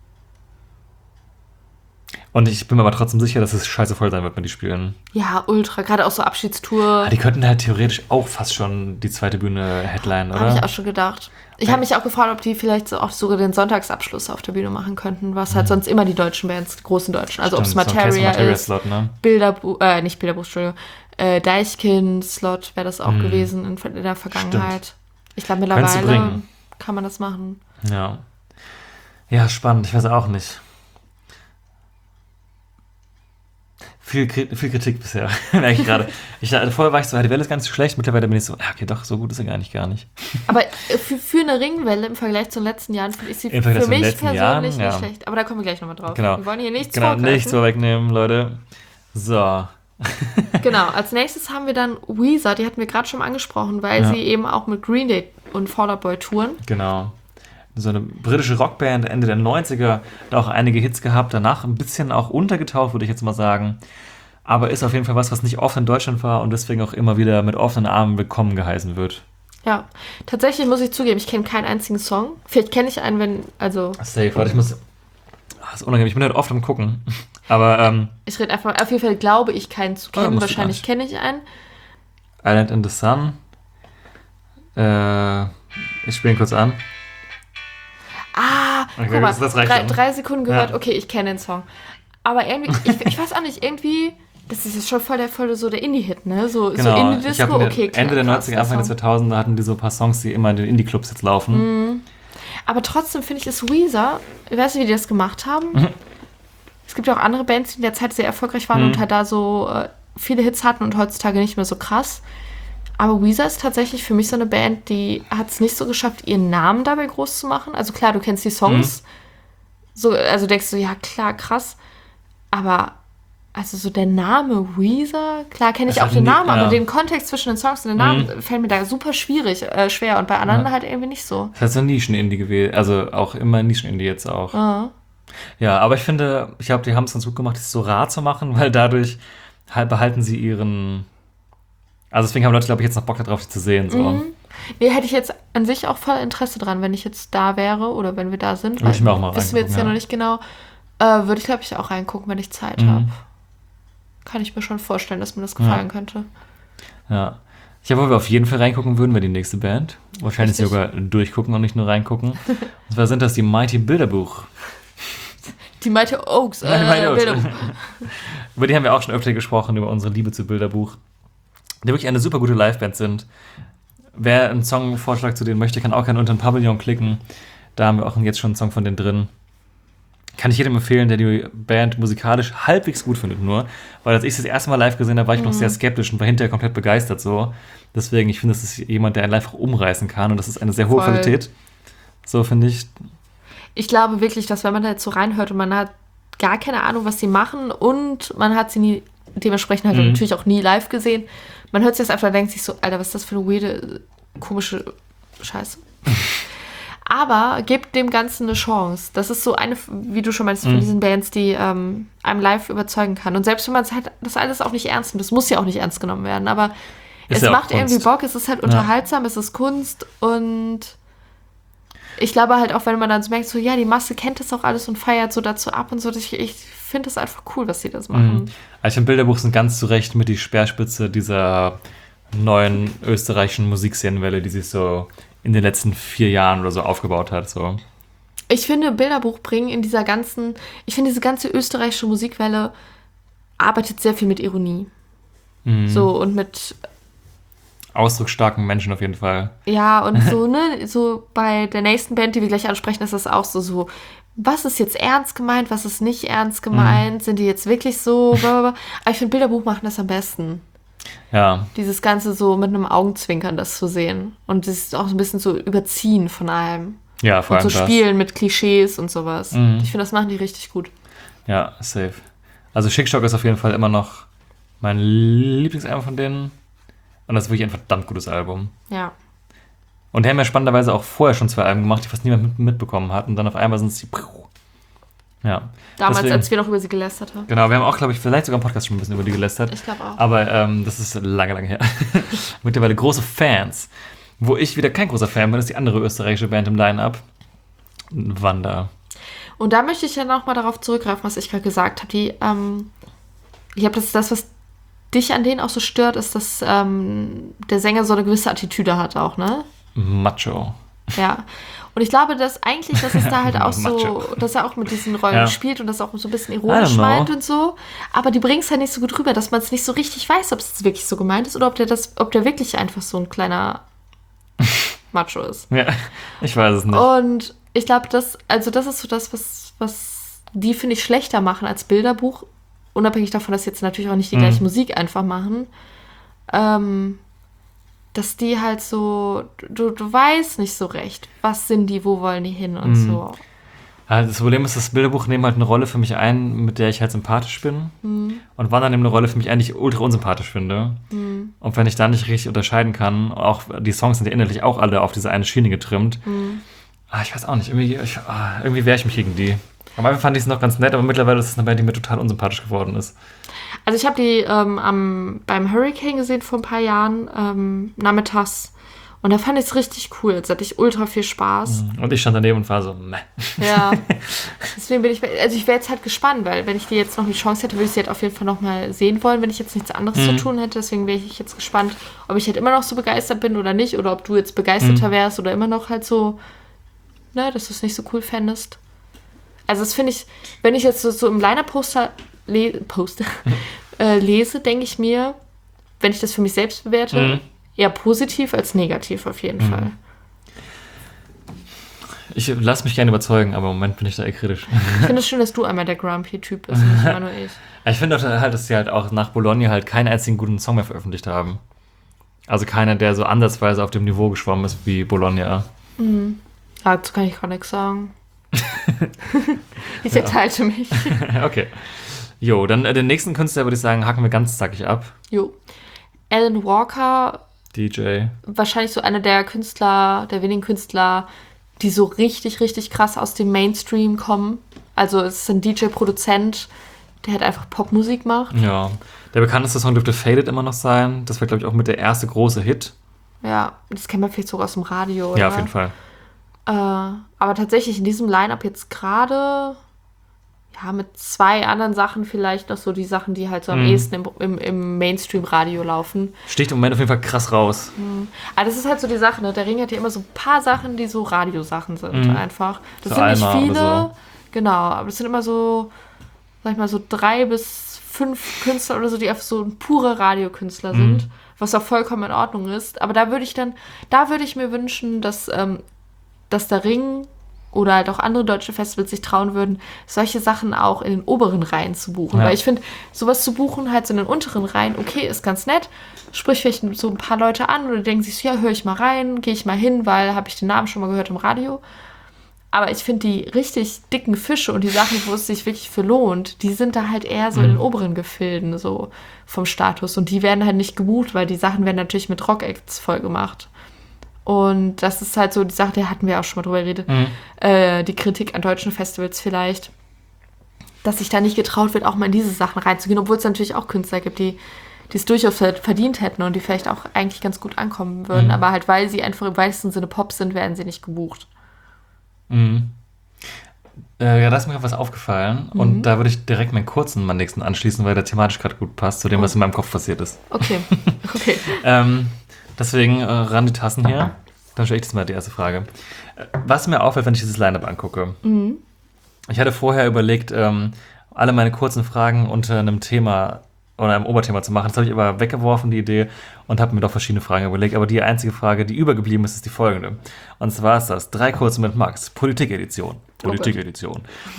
Und ich bin mir aber trotzdem sicher, dass es scheiße voll sein wird, wenn die spielen.
Ja, ultra. Gerade auch so Abschiedstour.
Ah, die könnten halt theoretisch auch fast schon die zweite Bühne headline, oder?
Habe ich auch schon gedacht. Ich habe mich auch gefragt, ob die vielleicht so auch sogar den Sonntagsabschluss auf der Bühne machen könnten, was halt sonst immer die deutschen Bands, die großen Deutschen, also ob es
Stimmt, so ein
Materia
Materia
ist,
Slot, ne?
Bilderbuch, äh, nicht Bilderbuch, Entschuldigung, Äh, Deichkind-Slot wäre das auch
Mhm.
gewesen in, in der Vergangenheit.
Stimmt.
Ich glaube,
Könntest du
mittlerweile
bringen.
kann man das machen.
Ja. Ja, spannend. Ich weiß auch nicht. Viel, Kri- viel Kritik bisher, merke ich gerade. Ich, dachte, vorher war ich so, ja, die Welle ist ganz schlecht. Mittlerweile bin ich so, ja, okay, doch, so gut ist sie gar nicht, gar nicht.
Aber äh, für, für eine Ringwelle im Vergleich zu den letzten Jahren finde ich sie
Im Vergleich
für
zu den
mich
letzten
persönlich
Jahren,
nicht
ja.
schlecht. Aber da kommen wir gleich nochmal drauf.
Genau.
Wir wollen hier nichts
Genau,
vorgreifen.
nichts vorwegnehmen, Leute. So.
Genau, als nächstes haben wir dann Weezer, die hatten wir gerade schon mal angesprochen, weil
Ja.
sie eben auch mit Green Day und Fall Out Boy touren.
Genau. So eine britische Rockband, Ende der neunziger, da auch einige Hits gehabt, danach ein bisschen auch untergetaucht, würde ich jetzt mal sagen. Aber ist auf jeden Fall was, was nicht oft in Deutschland war und deswegen auch immer wieder mit offenen Armen willkommen geheißen wird.
Ja, tatsächlich muss ich zugeben, ich kenne keinen einzigen Song. Vielleicht kenne ich einen, wenn, also
Safe, warte, ich muss. Ah, das ist unangenehm, ich bin halt oft am Gucken. Aber, ähm,
ich rede einfach, auf jeden Fall glaube ich keinen zu
Ah,
kennen,
musst du
wahrscheinlich
gar
kenne ich einen.
Island in the Sun. Äh, ich spiele ihn kurz an.
Ah,
Okay,
guck mal,
das- das reicht
drei,
dann.
drei Sekunden gehört,
Ja.
okay, ich kenne den Song. Aber irgendwie, ich, ich weiß auch nicht, irgendwie, das ist jetzt schon voll der, voll so der Indie-Hit, ne? So, so
Genau, ich
Indie-Disco,
habe
okay, klar,
Ende der
krass,
neunziger, Anfang der
Song.
zweitausender hatten die so ein paar Songs, die immer in den Indie-Clubs jetzt laufen.
Aber trotzdem finde ich, ist Weezer, ich weiß nicht, wie die das gemacht haben.
Mhm.
Es gibt ja auch andere Bands, die in der Zeit sehr erfolgreich waren
Mhm.
und halt da so äh, viele Hits hatten und heutzutage nicht mehr so krass. Aber Weezer ist tatsächlich für mich so eine Band, die hat es nicht so geschafft, ihren Namen dabei groß zu machen. Also klar, du kennst die Songs.
Mhm.
So, also denkst du, ja klar, krass. Aber also so der Name Weezer, klar kenne ich
Das
auch
hat
den
nie-
Namen,
ja.
aber den Kontext zwischen den Songs und den Namen fällt mir da super schwierig, äh, schwer. Und bei anderen
Ja.
halt irgendwie nicht so.
Das heißt so Nischen-Indie gewesen, also auch immer Nischen-Indie jetzt auch.
Ja.
Ja, aber ich finde, ich glaube, die haben es ganz gut gemacht, das so rar zu machen, weil dadurch halt behalten sie ihren. Also deswegen haben Leute, glaube ich, jetzt noch Bock darauf, die zu sehen. So.
Mhm. Nee, hätte ich jetzt an sich auch voll Interesse dran, wenn ich jetzt da wäre oder wenn wir da sind.
Würde ich mir auch mal
wissen wir jetzt ja,
reingucken,
noch
ja.
nicht genau. Äh, würde ich, glaube ich, auch reingucken, wenn ich Zeit
Mhm.
habe. Kann ich mir schon vorstellen, dass mir das gefallen
Ja.
könnte.
Ja. Ich glaube, wo wir auf jeden Fall reingucken würden, wäre die nächste Band. Wahrscheinlich
Richtig.
sogar durchgucken und nicht nur reingucken. Und zwar sind das die Mighty Bilderbuch.
Die Mighty Oaks. Äh,
Mighty Oaks.
Bilderbuch.
Über die haben wir auch schon öfter gesprochen, über unsere Liebe zu Bilderbuch. Die wirklich eine super gute Liveband sind. Wer einen Songvorschlag zu denen möchte, kann auch gerne unter den Pavillon klicken. Da haben wir auch jetzt schon einen Song von denen drin. Kann ich jedem empfehlen, der die Band musikalisch halbwegs gut findet nur. Weil als ich das erste Mal live gesehen habe, war ich noch sehr skeptisch und war hinterher komplett begeistert so. Deswegen, ich finde, das ist jemand, der einen live auch umreißen kann. Und das ist eine sehr hohe
Voll.
Qualität. So finde ich.
Ich glaube wirklich, dass wenn man da jetzt so reinhört und man hat gar keine Ahnung, was sie machen und man hat sie nie, dementsprechend halt
Mhm.
natürlich auch nie live gesehen, man hört sich das einfach und denkt sich so, Alter, was ist das für eine weirde, komische Scheiße. Aber gebt dem Ganzen eine Chance. Das ist so eine, wie du schon meinst, von
Mhm.
diesen Bands, die ähm, einem live überzeugen kann. Und selbst wenn man es halt, das alles auch nicht ernst nimmt, das muss ja auch nicht ernst genommen werden, aber
Ist
es
ja auch
macht irgendwie
Kunst.
Bock, es ist halt unterhaltsam, es ist Kunst und ich glaube halt auch, wenn man dann so merkt, so ja, die Masse kennt das auch alles und feiert so dazu ab und so, ich, ich finde das einfach cool, was sie das machen.
Mhm. Also ich finde, Bilderbuch sind ganz zu Recht mit die Speerspitze dieser neuen österreichischen Musikszenenwelle, die sich so in den letzten vier Jahren oder so aufgebaut hat. So.
Ich finde, Bilderbuch bringen in dieser ganzen, ich finde, diese ganze österreichische Musikwelle arbeitet sehr viel mit Ironie.
Mhm.
So und mit,
Ausdrucksstarken Menschen auf jeden Fall.
ja, und so, ne, so bei der nächsten Band, die wir gleich ansprechen, ist das auch so, so, was ist jetzt ernst gemeint, was ist nicht ernst gemeint, sind die jetzt wirklich so, blablabla. Aber ich finde, Bilderbuch machen das am besten.
Ja,
Dieses Ganze so mit einem Augenzwinkern das zu sehen. Und das ist auch so ein bisschen so überziehen von allem.
ja, vor
Und
allem
so
das.
spielen mit Klischees und sowas.
Mhm.
Ich finde, das machen die richtig gut.
Ja, safe. Also Schickstock ist auf jeden Fall immer noch mein Lieblingsalbum von denen. Und das ist wirklich ein verdammt gutes Album.
Ja.
Und die haben ja spannenderweise auch vorher schon zwei Alben gemacht, die fast niemand mit, mitbekommen hat. Und dann auf einmal sind sie. Ja.
Damals,
Deswegen-
als wir noch über sie gelästert haben.
Genau, wir haben auch, glaube ich, vielleicht sogar im Podcast schon ein bisschen über die gelästert.
Ich glaube auch.
Aber ähm, das ist lange, lange her. Mittlerweile große Fans. Wo ich wieder kein großer Fan bin, ist die andere österreichische Band im Line-Up. Wanda.
Und da möchte ich ja nochmal darauf zurückgreifen, was ich gerade gesagt habe. Die, ähm, ich glaube, das ist das, was dich an denen auch so stört, ist, dass ähm, der Sänger so eine gewisse Attitüde hat auch, ne?
Macho.
Ja. Und ich glaube, dass eigentlich, dass es da halt auch so,
Macho.
dass er auch mit diesen Rollen
Ja.
spielt und das auch so ein bisschen
I
ironisch
don't know.
meint und so. Aber die bringen es halt nicht so gut rüber, dass man es nicht so richtig weiß, ob es wirklich so gemeint ist oder ob der das, ob der wirklich einfach so ein kleiner Macho ist.
Ja, ich weiß es nicht.
Und ich glaube, das, also das ist so das, was, was die, finde ich, schlechter machen als Bilderbuch. Unabhängig davon, dass sie jetzt natürlich auch nicht die
Mhm.
gleiche Musik einfach machen. Ähm, dass die halt so, du, du weißt nicht so recht, was sind die, wo wollen die hin und
Mhm.
so.
Ja, das Problem ist, das Bilderbuch nimmt halt eine Rolle für mich ein, mit der ich halt sympathisch bin.
Mhm.
Und Wanda nimmt eine Rolle für mich ein, die ich ultra unsympathisch finde.
Mhm.
Und wenn ich da nicht richtig unterscheiden kann, auch die Songs sind ja innerlich auch alle auf diese eine Schiene getrimmt.
Mhm.
Ah, ich weiß auch nicht, irgendwie, ich, ah, irgendwie wehre ich mich gegen die. Am Anfang fand ich es noch ganz nett, aber mittlerweile ist es eine Band, die mir total unsympathisch geworden ist.
Also ich habe die ähm, am, beim Hurricane gesehen vor ein paar Jahren, ähm, nachmittags. Und da fand ich es richtig cool. Jetzt hatte ich ultra viel Spaß.
Und ich stand daneben und war so, meh.
Ja. Deswegen bin ich, also ich wäre jetzt halt gespannt, weil wenn ich die jetzt noch die Chance hätte, würde ich sie halt auf jeden Fall noch mal sehen wollen, wenn ich jetzt nichts anderes
Mhm.
zu tun hätte. Deswegen wäre ich jetzt gespannt, ob ich halt immer noch so begeistert bin oder nicht. Oder ob du jetzt begeisterter
Mhm.
wärst oder immer noch halt so, ne, dass du es nicht so cool fändest. Also das finde ich, wenn ich jetzt so, so im Liner-Poster le Poster, äh, lese, denke ich mir, wenn ich das für mich selbst bewerte,
Mhm.
eher positiv als negativ auf jeden
Mhm.
Fall.
Ich lasse mich gerne überzeugen, aber im Moment bin ich da eher kritisch.
Ich finde es schön, dass du einmal der Grumpy-Typ bist und nicht immer nur ich.
Ich finde auch halt, dass sie halt auch nach Bologna halt keinen einzigen guten Song mehr veröffentlicht haben. Also keiner, der so ansatzweise auf dem Niveau geschwommen ist wie Bologna.
Mhm. Dazu kann ich gar nichts sagen. Ich enthalte mich.
Okay. Jo, dann äh, den nächsten Künstler würde ich sagen, hacken wir ganz zackig ab.
Jo. Alan Walker,
D J.
wahrscheinlich so einer der Künstler, der wenigen Künstler, die so richtig, richtig krass aus dem Mainstream kommen. Also es ist ein D J-Produzent, der halt einfach Popmusik macht.
Ja. Der bekannteste Song dürfte Faded immer noch sein. Das war, glaube ich, auch mit der erste große Hit.
Ja, das kennt man vielleicht sogar aus dem Radio, oder?
Ja, auf jeden Fall.
Äh, aber tatsächlich in diesem Line-Up jetzt gerade, ja, mit zwei anderen Sachen vielleicht noch so die Sachen, die halt so am
Mhm.
ehesten im, im, im Mainstream-Radio laufen.
Sticht im Moment auf jeden Fall krass raus.
Aber das ist halt so die Sache, ne? Der Ring hat ja immer so ein paar Sachen, die so Radiosachen sind
Mhm.
einfach. Das
So
sind nicht
Alma oder
viele,
so.
genau, aber das sind immer so, sag ich mal, so drei bis fünf Künstler oder so, die einfach so pure Radiokünstler
Mhm.
sind, was auch vollkommen in Ordnung ist. Aber da würde ich dann, da würde ich mir wünschen, dass, ähm, dass der Ring oder halt auch andere deutsche Festivals sich trauen würden, solche Sachen auch in den oberen Reihen zu buchen.
Ja.
Weil ich finde, sowas zu buchen halt so in den unteren Reihen, okay, ist ganz nett. Sprich vielleicht so ein paar Leute an oder denken sich so, ja, höre ich mal rein, gehe ich mal hin, weil habe ich den Namen schon mal gehört im Radio. Aber ich finde die richtig dicken Fische und die Sachen, wo es sich wirklich für lohnt, die sind da halt eher so in den oberen Gefilden so vom Status. Und die werden halt nicht gebucht, weil die Sachen werden natürlich mit Rock-Acts voll gemacht. Und das ist halt so die Sache, da hatten wir auch schon mal drüber geredet,
Mhm.
äh, die Kritik an deutschen Festivals vielleicht, dass sich da nicht getraut wird, auch mal in diese Sachen reinzugehen, obwohl es natürlich auch Künstler gibt, die die es durchaus verdient hätten und die vielleicht auch eigentlich ganz gut ankommen würden.
Mhm.
Aber halt, weil sie einfach im weitesten Sinne Pop sind, werden sie nicht gebucht.
Mhm. Äh, ja, da ist mir was aufgefallen.
Mhm.
Und da würde ich direkt meinen kurzen meinen nächsten anschließen, weil der thematisch gerade gut passt zu dem,
Oh.
was in meinem Kopf passiert ist.
Okay, okay.
Ähm, deswegen äh, ran die Tassen hier. Dann stelle ich das mal die erste Frage. Äh, Was mir auffällt, wenn ich dieses Line-Up angucke.
Mhm.
Ich hatte vorher überlegt, ähm, alle meine kurzen Fragen unter einem Thema oder einem Oberthema zu machen. Das habe ich aber weggeworfen, die Idee, und habe mir doch verschiedene Fragen überlegt. Aber die einzige Frage, die übergeblieben ist, ist die folgende. Und zwar ist das drei kurze mit Max, Politik-Edition. Politik-Edition.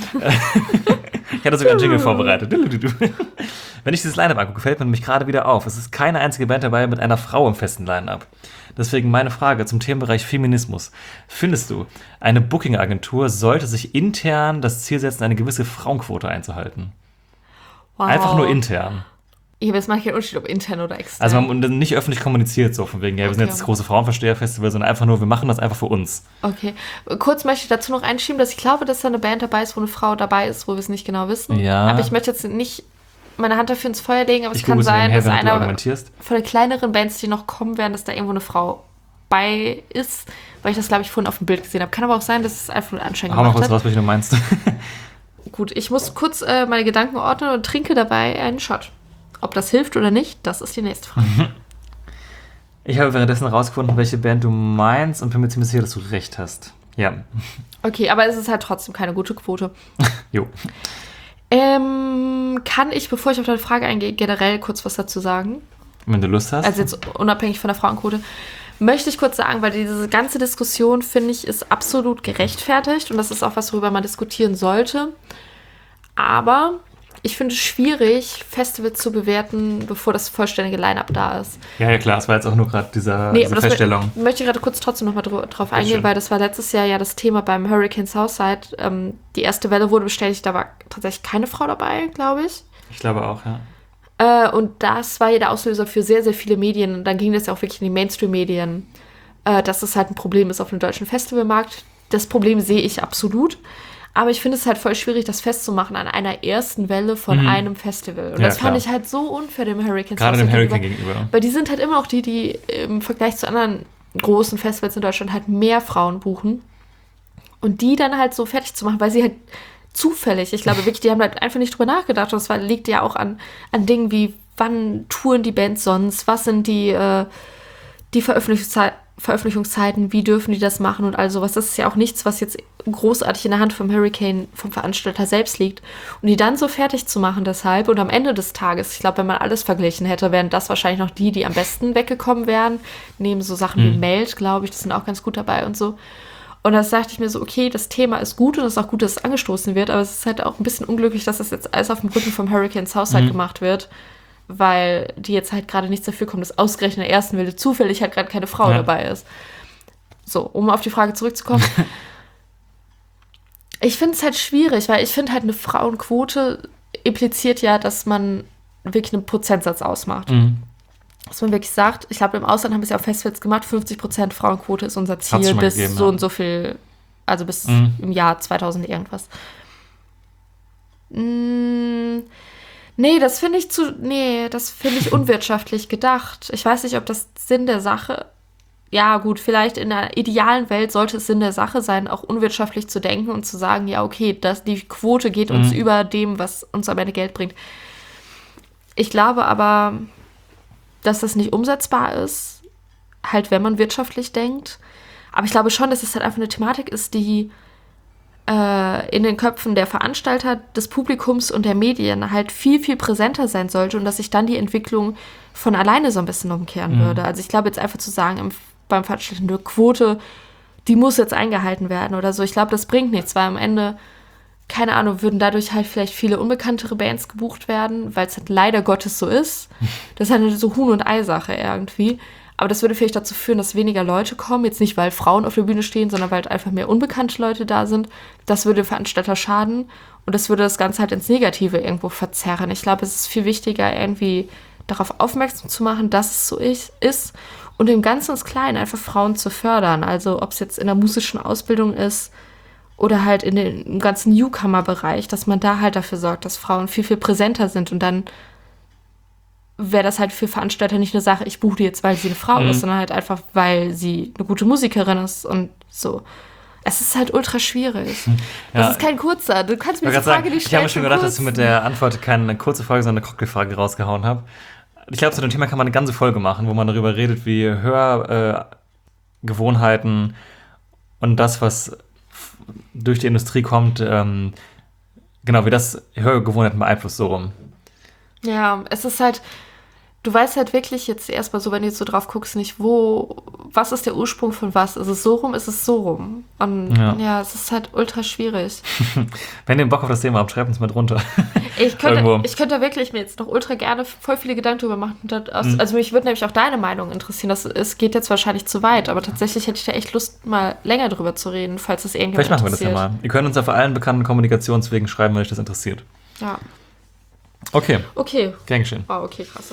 Ich hatte sogar einen Jingle vorbereitet. Wenn ich dieses Line-Up angucke, fällt mir nämlich gerade wieder auf. Es ist keine einzige Band dabei mit einer Frau im festen Line-Up. Deswegen meine Frage zum Themenbereich Feminismus. Findest du, eine Booking-Agentur sollte sich intern das Ziel setzen, eine gewisse Frauenquote einzuhalten?
Wow.
Einfach nur intern.
Ja, aber es macht keinen Unterschied, ob intern oder extern.
Also man nicht öffentlich kommuniziert, so von wegen, ja, wir sind
Okay.
jetzt das große Frauenversteher-Festival, sondern einfach nur, wir machen das einfach für uns.
Okay. Kurz möchte ich dazu noch einschieben, dass ich glaube, dass da eine Band dabei ist, wo eine Frau dabei ist, wo wir es nicht genau wissen.
Ja.
Aber ich möchte jetzt nicht meine Hand dafür ins Feuer legen, aber es
Ich
kann
google
sein,
nebenher,
dass
während du
einer
argumentierst.
von den kleineren Bands, die noch kommen werden, dass da irgendwo eine Frau bei ist, weil ich das, glaube ich, vorhin auf dem Bild gesehen habe. Kann aber auch sein, dass es einfach nur anscheinend
Hau mal
gemacht
kurz
hat.
raus, was du meinst.
Gut, ich muss kurz äh, meine Gedanken ordnen und trinke dabei einen Shot. Ob das hilft oder nicht, das ist die nächste Frage.
Ich habe währenddessen herausgefunden, welche Band du meinst und bin mir ziemlich sicher, dass du recht hast. Ja.
Okay, aber es ist halt trotzdem keine gute Quote.
Jo.
Ähm, kann ich, bevor ich auf deine Frage eingehe, generell kurz was dazu sagen?
Wenn du Lust hast.
Also jetzt unabhängig von der Frauenquote. Möchte ich kurz sagen, weil diese ganze Diskussion, finde ich, ist absolut gerechtfertigt und das ist auch was, worüber man diskutieren sollte. Aber ich finde es schwierig, Festivals zu bewerten, bevor das vollständige Line-Up da ist.
Ja, ja, klar, das war jetzt auch nur gerade dieser,
Nee,
diese
aber das
Feststellung.
mö- möchte ich gerade kurz trotzdem nochmal dr- drauf
Sehr
eingehen,
schön.
weil das war letztes Jahr ja das Thema beim Hurricane Southside. Ähm, die erste Welle wurde bestätigt, da war tatsächlich keine Frau dabei, glaube ich.
Ich glaube auch, ja.
Äh, und das war ja der Auslöser für sehr, sehr viele Medien. Und dann ging das ja auch wirklich in die Mainstream-Medien, äh, dass es halt ein Problem ist auf dem deutschen Festivalmarkt. Das Problem sehe ich absolut. Aber ich finde es halt voll schwierig, das festzumachen an einer ersten Welle von
Mhm.
einem Festival. Und
Ja,
das fand
klar.
ich halt so unfair dem Hurricane
Gerade dem
Southside
Hurricane gegenüber.
Weil die sind halt immer auch die, die im Vergleich zu anderen großen Festivals in Deutschland halt mehr Frauen buchen. Und die dann halt so fertig zu machen, weil sie halt zufällig, ich glaube wirklich, die haben halt einfach nicht drüber nachgedacht. Und das war, liegt ja auch an, an Dingen wie, wann touren die Bands sonst, was sind die, äh, die Veröffentlichungszei- Veröffentlichungszeiten, wie dürfen die das machen und all sowas. Das ist ja auch nichts, was jetzt großartig in der Hand vom Hurricane, vom Veranstalter selbst liegt. Und die dann so fertig zu machen deshalb und am Ende des Tages, ich glaube, wenn man alles verglichen hätte, wären das wahrscheinlich noch die, die am besten weggekommen wären. Neben so Sachen wie
Mhm.
Melt, glaube ich, das sind auch ganz gut dabei und so. Und da dachte ich mir so, okay, das Thema ist gut und es ist auch gut, dass es angestoßen wird, aber es ist halt auch ein bisschen unglücklich, dass das jetzt alles auf dem Rücken vom Hurricane Southside
Mhm.
gemacht wird, weil die jetzt halt gerade nichts dafür kommen, dass ausgerechnet in der ersten Welle zufällig halt gerade keine Frau
Ja.
dabei ist. So, um auf die Frage zurückzukommen. Ich finde es halt schwierig, weil ich finde halt eine Frauenquote impliziert ja, dass man wirklich einen Prozentsatz ausmacht.
Mhm.
Dass man wirklich sagt, ich glaube, im Ausland haben wir es ja auf Festivals gemacht, fünfzig Prozent Frauenquote ist unser
Hat's
Ziel
schon mal
bis
gegeben,
so
ja.
und so viel, also bis
Mhm.
im Jahr zweitausend irgendwas. Mm, nee, das finde ich zu, nee, das finde ich unwirtschaftlich gedacht. Ich weiß nicht, ob das Sinn der Sache, ja gut, vielleicht in einer idealen Welt sollte es Sinn der Sache sein, auch unwirtschaftlich zu denken und zu sagen, ja okay, das, die Quote geht uns
Mhm.
über dem, was uns am Ende Geld bringt. Ich glaube aber, dass das nicht umsetzbar ist, halt wenn man wirtschaftlich denkt. Aber ich glaube schon, dass es halt einfach eine Thematik ist, die äh, in den Köpfen der Veranstalter, des Publikums und der Medien halt viel, viel präsenter sein sollte und dass sich dann die Entwicklung von alleine so ein bisschen umkehren
Mhm.
würde. Also ich glaube jetzt einfach zu sagen, im, beim Veranstalter eine Quote, die muss jetzt eingehalten werden oder so. Ich glaube, das bringt nichts, weil am Ende, keine Ahnung, würden dadurch halt vielleicht viele unbekanntere Bands gebucht werden, weil es halt leider Gottes so ist. Das ist halt eine so Huhn- und Ei-Sache irgendwie. Aber das würde vielleicht dazu führen, dass weniger Leute kommen. Jetzt nicht, weil Frauen auf der Bühne stehen, sondern weil halt einfach mehr unbekannte Leute da sind. Das würde dem Veranstalter schaden. Und das würde das Ganze halt ins Negative irgendwo verzerren. Ich glaube, es ist viel wichtiger, irgendwie darauf aufmerksam zu machen, dass es so ist. Und im Ganzen ins Kleine einfach Frauen zu fördern. Also ob es jetzt in der musischen Ausbildung ist oder halt in den, im ganzen Newcomer-Bereich, dass man da halt dafür sorgt, dass Frauen viel, viel präsenter sind. Und dann wäre das halt für Veranstalter nicht eine Sache, ich buche die jetzt, weil sie eine Frau
Mhm.
ist, sondern halt einfach, weil sie eine gute Musikerin ist und so. Es ist halt ultra schwierig.
Ja.
Das ist kein kurzer. Du kannst mir
Ich
diese
wollte gerade
Frage
sagen,
nicht
ich
stellen.
habe mir schon gedacht, dass ich mit der Antwort keine kurze Folge, sondern eine Cocktailfrage rausgehauen habe. Ich glaube, zu dem Thema kann man eine ganze Folge machen, wo man darüber redet, wie Hörgewohnheiten und das, was f- durch die Industrie kommt, ähm, genau, wie das Hörgewohnheiten beeinflusst, so rum.
Ja, es ist halt, du weißt halt wirklich jetzt erstmal so, wenn du jetzt so drauf guckst, nicht wo, was ist der Ursprung von was? Ist es so rum, ist es so rum? Und
Ja.
ja, es ist halt ultra schwierig.
Wenn ihr Bock auf das Thema habt, schreibt uns mit runter.
Ich könnte,
Irgendwo.
ich könnte da wirklich mir jetzt noch ultra gerne voll viele Gedanken drüber machen. Das, aus,
Mhm.
Also mich würde nämlich auch deine Meinung interessieren. Das, es geht jetzt wahrscheinlich zu weit, aber tatsächlich hätte ich da echt Lust, mal länger drüber zu reden, falls es irgendjemand
Vielleicht machen wir das ja
interessiert.
mal. Ihr könnt uns auf allen bekannten Kommunikationswegen schreiben, wenn euch das interessiert.
Ja.
Okay,
Okay.
gern geschehen.
Oh, okay, krass.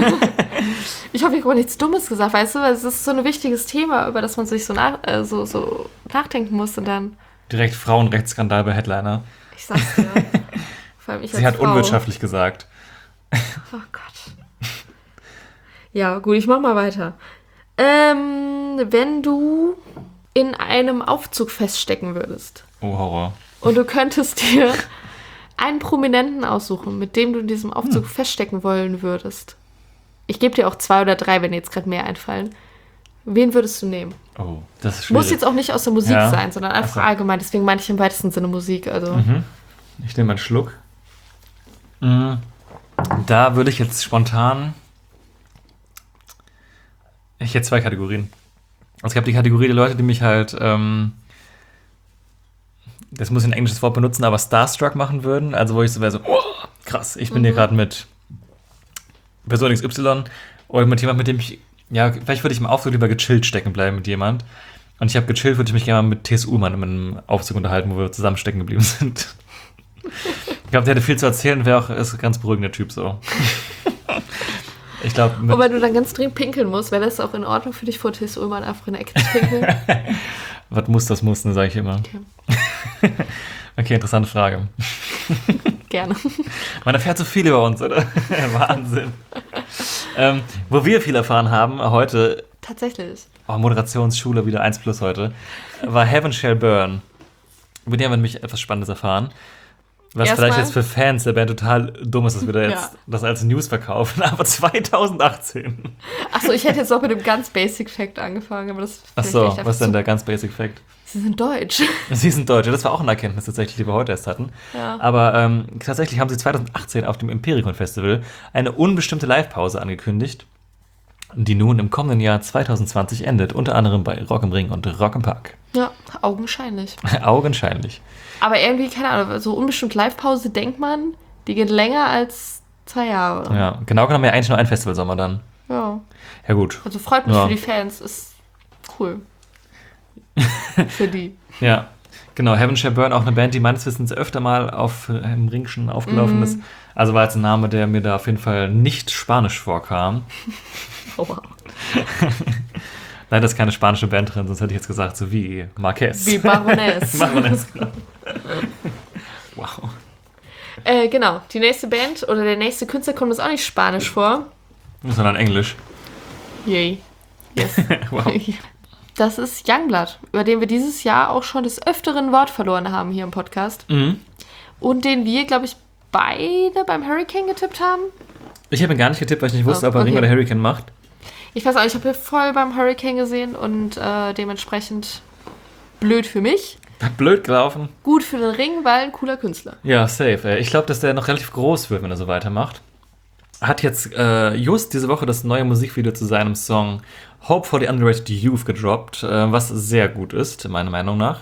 Ich hoffe, ich habe nichts Dummes gesagt, weißt du? Weil es ist so ein wichtiges Thema, über das man sich so, nach, äh, so, so nachdenken muss und dann,
Direkt Frauenrechtsskandal bei Headliner.
ich sag's dir. Vor allem ich
Sie
als
hat
Frau.
unwirtschaftlich gesagt.
Oh Gott. Ja, gut, ich mach mal weiter. Ähm, wenn du in einem Aufzug feststecken würdest
Oh, Horror.
und du könntest dir einen Prominenten aussuchen, mit dem du in diesem Aufzug
Hm.
feststecken wollen würdest. Ich gebe dir auch zwei oder drei, wenn dir jetzt gerade mehr einfallen. Wen würdest du nehmen?
Oh, das ist schwierig.
Muss jetzt auch nicht aus der Musik
Ja.
sein, sondern einfach
Ach so.
allgemein. Deswegen meine ich im weitesten Sinne Musik. Also
Mhm. Ich nehme einen Schluck. Mhm. Da würde ich jetzt spontan... Ich hätte zwei Kategorien. Also ich habe die Kategorie der Leute, die mich halt... Ähm, das muss ich ein englisches Wort benutzen, aber starstruck machen würden. Also wo ich so wäre so, oh, krass, ich bin
Mhm.
hier gerade mit Person X Y oder mit jemandem, mit dem ich... Ja, vielleicht würde ich im Aufzug lieber gechillt stecken bleiben mit jemand. Und ich habe gechillt, würde ich mich gerne mal mit T S Ullmann in einem Aufzug unterhalten, wo wir zusammen stecken geblieben sind. Ich glaube, der hätte viel zu erzählen, wäre auch ist ein ganz beruhigender Typ so. Ich glaube,
Und wenn du dann ganz dringend pinkeln musst, wäre das auch in Ordnung für dich, vor T S Ullmann einfach in der Ecke zu pinkeln?
was muss, das muss, ne, sage ich immer.
Okay.
Okay, interessante Frage.
Gerne.
Man erfährt so viel über uns, oder? Wahnsinn. ähm, wo wir viel erfahren haben heute,
Tatsächlich.
oh, Moderationsschule wieder eins plus heute, war Heaven Shall Burn. Über die haben wir nämlich etwas Spannendes erfahren. Was
Erstmal-
vielleicht jetzt für Fans der Band total dumm ist, dass wir da jetzt
Ja.
das als News verkaufen, aber zweitausendachtzehn.
Achso, ich hätte jetzt auch mit dem ganz Basic Fact angefangen, aber das
Ach
vielleicht
so,
echt einfach
was ist denn
zu-
der ganz basic Fact?
Sie sind deutsch.
Sie sind Deutsche, das war auch eine Erkenntnis tatsächlich, die wir heute erst hatten.
Ja.
Aber ähm, tatsächlich haben sie zweitausendachtzehn auf dem Impericon Festival eine unbestimmte Live-Pause angekündigt, die nun im kommenden Jahr zweitausendzwanzig endet, unter anderem bei Rock im Ring und Rock im Park.
Ja, augenscheinlich.
Augenscheinlich.
Aber irgendwie, keine Ahnung, so unbestimmt Live-Pause denkt man, die geht länger als zwei Jahre.
Ja, genau genommen ja eigentlich nur ein Festivalsommer dann.
Ja.
Ja gut.
Also freut mich
Ja.
für die Fans, ist cool. Für die.
Ja, genau. Heaven Shall Burn, auch eine Band, die meines Wissens öfter mal auf äh, im Ring schon aufgelaufen
Mhm.
ist. Also war jetzt ein Name, der mir da auf jeden Fall nicht spanisch vorkam.
Oh, wow.
Leider ist keine spanische Band drin, sonst hätte ich jetzt gesagt, so wie Marquez.
Wie Baroness.
Baroness, genau. Wow.
Äh, genau, die nächste Band oder der nächste Künstler kommt uns auch nicht Spanisch vor.
Sondern Englisch.
Yay. Yes.
Wow.
Das ist Youngblood, über den wir dieses Jahr auch schon des Öfteren Wort verloren haben hier im Podcast.
Mhm.
Und den wir, glaube ich, beide beim Hurricane getippt haben.
Ich habe ihn gar nicht getippt, weil ich nicht wusste,
Oh,
ob er Ring
okay.
oder Hurricane macht.
Ich weiß auch, ich habe hier voll beim Hurricane gesehen und äh, dementsprechend blöd für mich.
Hat blöd gelaufen.
Gut für den Ring, weil ein cooler Künstler.
Ja, safe. ey. Ich glaube, dass der noch relativ groß wird, wenn er so weitermacht. Hat jetzt äh, just diese Woche das neue Musikvideo zu seinem Song Hope for the Underrated Youth gedroppt, äh, was sehr gut ist, meiner Meinung nach.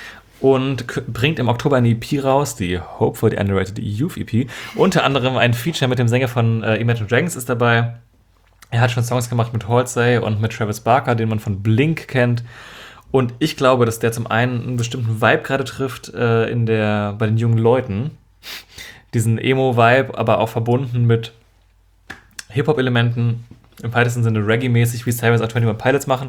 Und k- bringt im Oktober eine E P raus, die Hope for the Underrated Youth E P. Unter anderem ein Feature mit dem Sänger von äh, Imagine Dragons ist dabei. Er hat schon Songs gemacht mit Halsey und mit Travis Barker, den man von Blink kennt. Und ich glaube, dass der zum einen einen bestimmten Vibe gerade trifft äh, in der, bei den jungen Leuten. Diesen Emo-Vibe, aber auch verbunden mit Hip-Hop-Elementen, im weitesten Sinne Reggae-mäßig, wie es teilweise auch twenty-one Pilots machen.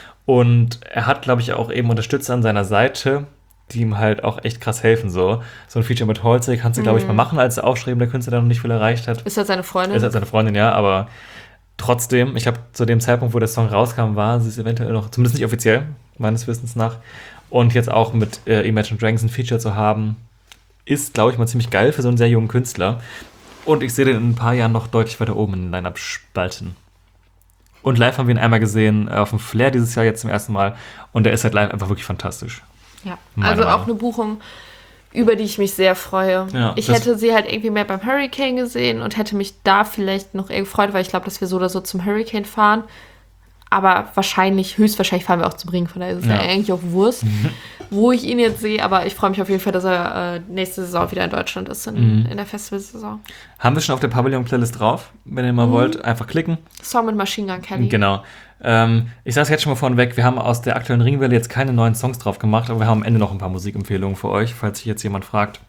Und er hat, glaube ich, auch eben Unterstützer an seiner Seite, die ihm halt auch echt krass helfen. So, so ein Feature mit Halsey kannst du, glaube ich, mal machen als aufstrebender Künstler, der noch nicht viel erreicht hat.
Ist das seine Freundin?
Ist halt seine Freundin, ja, aber trotzdem, ich habe zu dem Zeitpunkt, wo der Song rauskam, war sie es eventuell noch, zumindest nicht offiziell, meines Wissens nach. Und jetzt auch mit äh, Imagine Dragons ein Feature zu haben, ist, glaube ich, mal ziemlich geil für so einen sehr jungen Künstler. Und ich sehe den in ein paar Jahren noch deutlich weiter oben in den Line-Up spalten. Und live haben wir ihn einmal gesehen, äh, auf dem Flair dieses Jahr jetzt zum ersten Mal. Und der ist halt live einfach wirklich fantastisch.
Ja,
Meine
also auch
Meinung.
eine Buchung, über die ich mich sehr freue.
Ja,
ich
das-
hätte sie halt irgendwie mehr beim Hurricane gesehen und hätte mich da vielleicht noch eher gefreut, weil ich glaube, dass wir so oder so zum Hurricane fahren. Aber wahrscheinlich, höchstwahrscheinlich fahren wir auch zum Ring, von daher ist es ja.
Ja.
eigentlich auch Wurst, wo ich ihn jetzt sehe. Aber ich freue mich auf jeden Fall, dass er äh, nächste Saison wieder in Deutschland ist, in,
Mhm.
in der Festivalsaison.
Haben wir schon auf der Pavillon-Playlist drauf? Wenn ihr mal
Mhm.
wollt, einfach klicken.
Song mit Machine Gun Kelly.
Genau. Ähm, ich sage es jetzt schon mal vorneweg, wir haben aus der aktuellen Ringwelle jetzt keine neuen Songs drauf gemacht, aber wir haben am Ende noch ein paar Musikempfehlungen für euch, falls sich jetzt jemand fragt.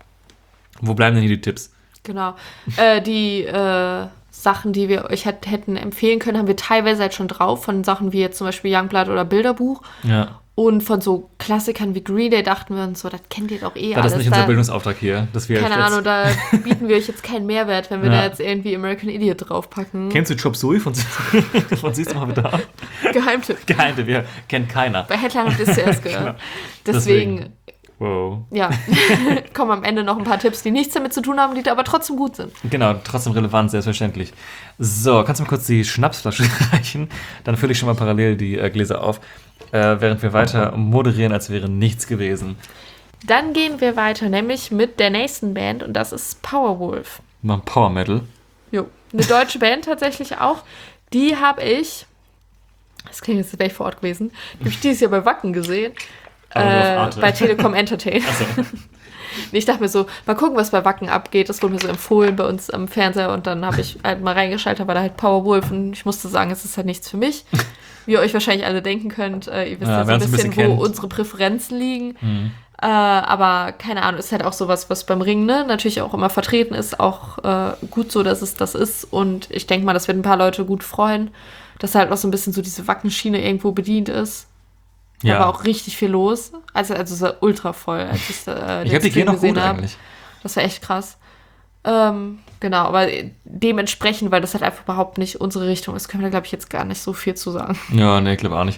Wo bleiben denn hier die Tipps?
Genau. äh, die äh, Sachen, die wir euch hätt, hätten empfehlen können, haben wir teilweise halt schon drauf, von Sachen wie jetzt zum Beispiel Youngblood oder Bilderbuch.
Ja.
Und von so Klassikern wie Green Day dachten wir uns so, das kennt ihr doch eh
Das
alles.
ist nicht unser
Da-
Bildungsauftrag hier, dass wir
Keine
jetzt
Ahnung, da bieten wir euch jetzt keinen Mehrwert, wenn wir
Ja.
da jetzt irgendwie American Idiot draufpacken.
Kennst du Chop Suey von, von Siehst du mal da?
Geheimtipp.
Geheimte, wir kennt keiner.
Bei Headline habt ihr es zuerst gehört.
Genau.
Deswegen,
Deswegen. Wow.
Ja, kommen am Ende noch ein paar Tipps, die nichts damit zu tun haben, die aber trotzdem gut sind.
Genau, trotzdem relevant, selbstverständlich. So, kannst du mir kurz die Schnapsflasche reichen? Dann fülle ich schon mal parallel die äh, Gläser auf, äh, während wir weiter moderieren, als wäre nichts gewesen.
Dann gehen wir weiter, nämlich mit der nächsten Band und das ist Powerwolf.
Mal Power Metal.
Jo, eine deutsche Band tatsächlich auch. Die habe ich, das klingt jetzt, wäre ich vor Ort gewesen, die habe ich dieses Jahr bei Wacken gesehen. Äh, bei Telekom Entertain.
So.
Ich dachte mir so, mal gucken, was bei Wacken abgeht. Das wurde mir so empfohlen bei uns am Fernseher und dann habe ich halt mal reingeschaltet, da war da halt Powerwolf und ich musste sagen, es ist halt nichts für mich. Wie ihr euch wahrscheinlich alle denken könnt, äh, ihr wisst ja, ja so ein bisschen, ein bisschen wo unsere Präferenzen liegen. Mhm. Äh, aber keine Ahnung, ist halt auch sowas, was beim Ringen ne, natürlich auch immer vertreten ist, auch äh, gut so, dass es das ist und ich denke mal, das wird ein paar Leute gut freuen, dass halt noch so ein bisschen so diese Wackenschiene irgendwo bedient ist. Da ja. war auch richtig viel los. Also, also es war ultra voll, als ich äh,
Ich habe die G noch gut hab. eigentlich.
Das war echt krass. Ähm, genau, aber dementsprechend, weil das halt einfach überhaupt nicht unsere Richtung ist, können wir da, glaube ich, jetzt gar nicht so viel zu sagen.
Ja, nee, ich glaube auch nicht.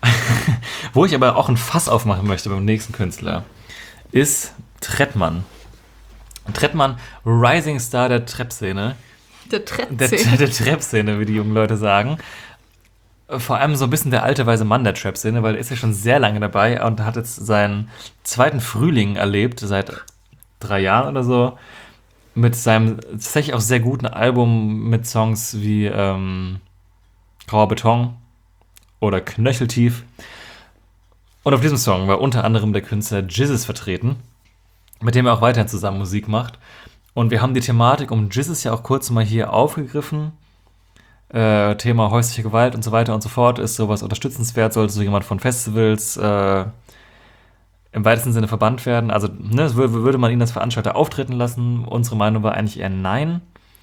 Wo ich aber auch ein Fass aufmachen möchte beim nächsten Künstler, ist Trettmann. Trettmann, Rising Star der Trap-Szene.
Der Trap-Szene.
Der, der Trap-Szene, wie die jungen Leute sagen. Vor allem so ein bisschen der alte weise Mann der Trap-Szene, weil er ist ja schon sehr lange dabei und hat jetzt seinen zweiten Frühling erlebt, seit drei Jahren oder so, mit seinem tatsächlich auch sehr guten Album mit Songs wie ähm, Grauer Beton oder Knöcheltief. Und auf diesem Song war unter anderem der Künstler Jizzes vertreten, mit dem er auch weiterhin zusammen Musik macht. Und wir haben die Thematik um Jizzes ja auch kurz mal hier aufgegriffen. Äh, Thema häusliche Gewalt und so weiter und so fort. Ist sowas unterstützenswert? Sollte so jemand von Festivals äh, im weitesten Sinne verbannt werden? Also ne, würde man ihn als Veranstalter auftreten lassen? Unsere Meinung war eigentlich eher nein.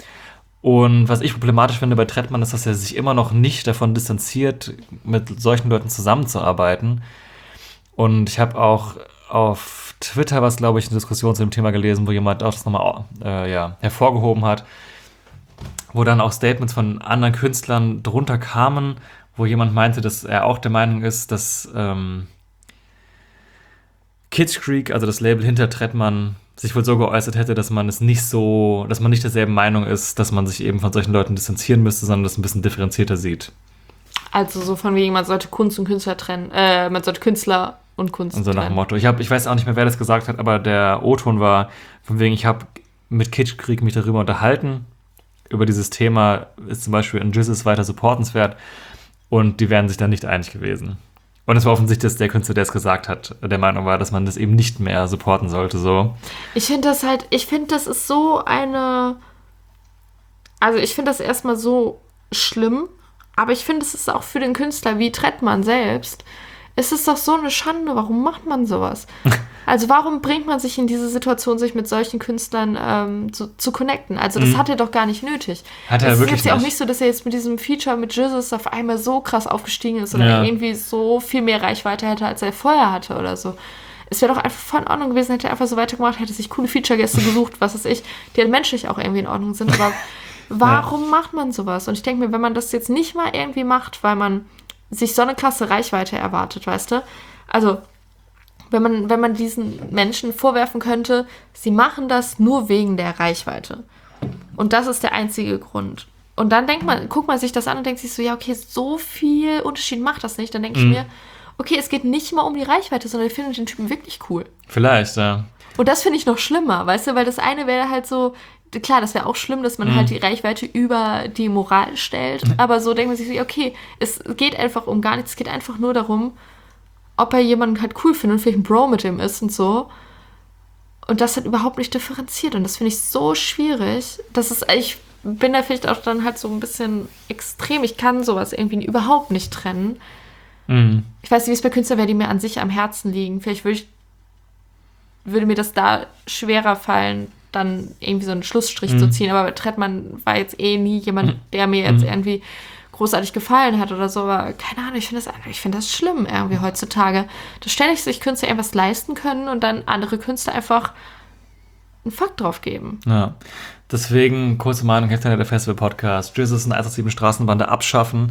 Und was ich problematisch finde bei Trettmann ist, dass er sich immer noch nicht davon distanziert, mit solchen Leuten zusammenzuarbeiten. Und ich habe auch auf Twitter was, glaube ich, eine Diskussion zu dem Thema gelesen, wo jemand auch das nochmal äh, ja, hervorgehoben hat, wo dann auch Statements von anderen Künstlern drunter kamen, wo jemand meinte, dass er auch der Meinung ist, dass ähm, Kitschkrieg, also das Label hinter Trettmann, sich wohl so geäußert hätte, dass man es nicht so, dass man nicht derselben Meinung ist, dass man sich eben von solchen Leuten distanzieren müsste, sondern das ein bisschen differenzierter sieht.
Also so von wegen, man sollte Kunst und Künstler trennen, äh, man sollte Künstler und Kunst trennen.
Und so nach dem Motto. Ich, hab, ich weiß auch nicht mehr, wer das gesagt hat, aber der O-Ton war von wegen, ich habe mit Kitschkrieg mich darüber unterhalten. Über dieses Thema ist zum Beispiel in Jizzes weiter supportenswert und die wären sich dann nicht einig gewesen. Und es war offensichtlich, dass der Künstler, der es gesagt hat, der Meinung war, dass man das eben nicht mehr supporten sollte. So.
Ich finde das halt, ich finde, das ist so eine, also ich finde das erstmal so schlimm, aber ich finde, es ist auch für den Künstler wie Trettmann selbst, es ist doch so eine Schande, warum macht man sowas? Also warum bringt man sich in diese Situation, sich mit solchen Künstlern ähm, zu, zu connecten? Also das mhm. hat er doch gar nicht nötig.
Hat er
es
wirklich
ist jetzt ja auch
nicht.
nicht so, dass er jetzt mit diesem Feature mit Jizzes auf einmal so krass aufgestiegen ist oder
ja.
irgendwie so viel mehr Reichweite hätte, als er vorher hatte oder so. Es wäre doch einfach voll in Ordnung gewesen, hätte er einfach so weitergemacht, hätte sich coole Feature-Gäste gesucht, was weiß ich, die halt menschlich auch irgendwie in Ordnung sind. Aber warum ja. macht man sowas? Und ich denke mir, wenn man das jetzt nicht mal irgendwie macht, weil man sich so eine krasse Reichweite erwartet, weißt du? Also, wenn man, wenn man diesen Menschen vorwerfen könnte, sie machen das nur wegen der Reichweite. Und das ist der einzige Grund. Und dann denkt man, guckt man sich das an und denkt sich so, ja, okay, so viel Unterschied macht das nicht. Dann denke mhm. ich mir, okay, es geht nicht mal um die Reichweite, sondern ich finde den Typen wirklich cool.
Vielleicht, ja.
Und das finde ich noch schlimmer, weißt du? Weil das eine wäre halt so, klar, das wäre auch schlimm, dass man mhm. halt die Reichweite über die Moral stellt. Aber so denkt man sich so, okay, es geht einfach um gar nichts. Es geht einfach nur darum, ob er jemanden halt cool findet und vielleicht ein Bro mit dem ist und so. Und das hat überhaupt nicht differenziert. Und das finde ich so schwierig. Das ist, ich bin da vielleicht auch dann halt so ein bisschen extrem. Ich kann sowas irgendwie überhaupt nicht trennen. Mhm. Ich weiß nicht, wie es bei Künstlern wäre, die mir an sich am Herzen liegen. Vielleicht würde ich, würde mir das da schwerer fallen, dann irgendwie so einen Schlussstrich mhm. zu ziehen. Aber Trettmann war jetzt eh nie jemand, der mir jetzt mhm. irgendwie großartig gefallen hat oder so. Aber keine Ahnung, ich finde das, ich finde das schlimm irgendwie heutzutage. Da ständig sich Künstler irgendwas leisten können und dann andere Künstler einfach einen Fakt drauf geben.
Ja, deswegen, kurze Meinung, Heftiger der Festival-Podcast. Jizzes und eins acht sieben Straßenbande abschaffen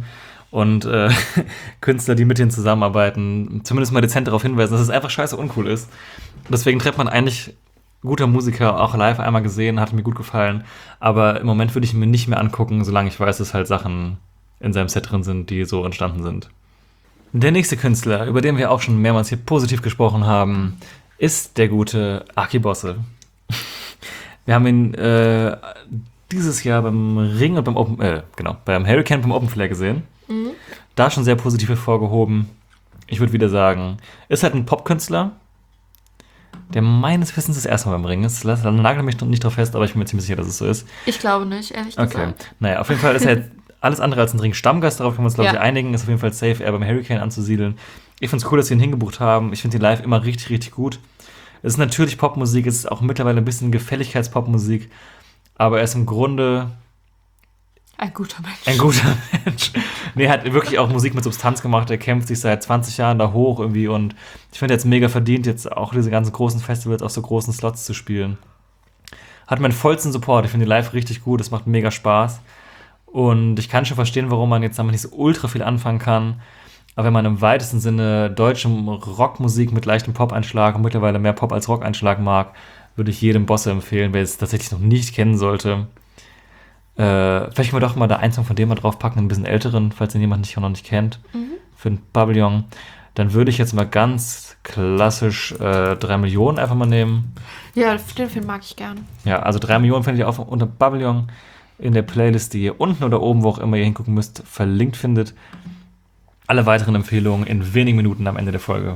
und äh, Künstler, die mit denen zusammenarbeiten, zumindest mal dezent darauf hinweisen, dass es einfach scheiße uncool ist. Deswegen trifft man eigentlich guter Musiker, auch live einmal gesehen, hat mir gut gefallen. Aber im Moment würde ich ihn mir nicht mehr angucken, solange ich weiß, dass halt Sachen in seinem Set drin sind, die so entstanden sind. Der nächste Künstler, über den wir auch schon mehrmals hier positiv gesprochen haben, ist der gute Aki Bosse. Wir haben ihn äh, dieses Jahr beim Ring und beim Open, äh, genau, beim Hurricane beim Open Flair gesehen. Mhm. Da schon sehr positiv hervorgehoben. Ich würde wieder sagen, ist halt ein Popkünstler, der meines Wissens das erste Mal beim Ring ist. Lass, nagel mich nicht drauf fest, aber ich bin mir ziemlich sicher, dass es so ist.
Ich glaube nicht, ehrlich gesagt.
Okay, naja, auf jeden Fall ist er jetzt alles andere als ein Ring-Stammgast. Darauf können wir uns, glaube ja. ich, einigen. Ist auf jeden Fall safe, eher beim Hurricane anzusiedeln. Ich finde es cool, dass sie ihn hingebucht haben. Ich finde ihn live immer richtig, richtig gut. Es ist natürlich Popmusik, es ist auch mittlerweile ein bisschen Gefälligkeitspopmusik, aber er ist im Grunde
ein guter Mensch.
Ein guter Mensch. Nee, er hat wirklich auch Musik mit Substanz gemacht. Er kämpft sich seit zwanzig Jahren da hoch irgendwie und ich finde, er hat es mega verdient, jetzt auch diese ganzen großen Festivals auf so großen Slots zu spielen. Hat meinen vollsten Support. Ich finde die live richtig gut. Es macht mega Spaß. Und ich kann schon verstehen, warum man jetzt damit nicht so ultra viel anfangen kann. Aber wenn man im weitesten Sinne deutsche Rockmusik mit leichtem Pop-Einschlag und mittlerweile mehr Pop als Rock-Einschlag mag, würde ich jedem Bosse empfehlen, wer es tatsächlich noch nicht kennen sollte. Äh, vielleicht können wir doch mal da einen Song von dem mal draufpacken, ein bisschen älteren, falls den jemand nicht, noch nicht kennt, mhm. für ein Pavillon. Dann würde ich jetzt mal ganz klassisch äh, drei Millionen einfach mal nehmen.
Ja, den Film mag ich gern.
Ja, also drei Millionen findet ihr auch unter Pavillon in der Playlist, die ihr unten oder oben, wo auch immer ihr hingucken müsst, verlinkt findet. Alle weiteren Empfehlungen in wenigen Minuten am Ende der Folge.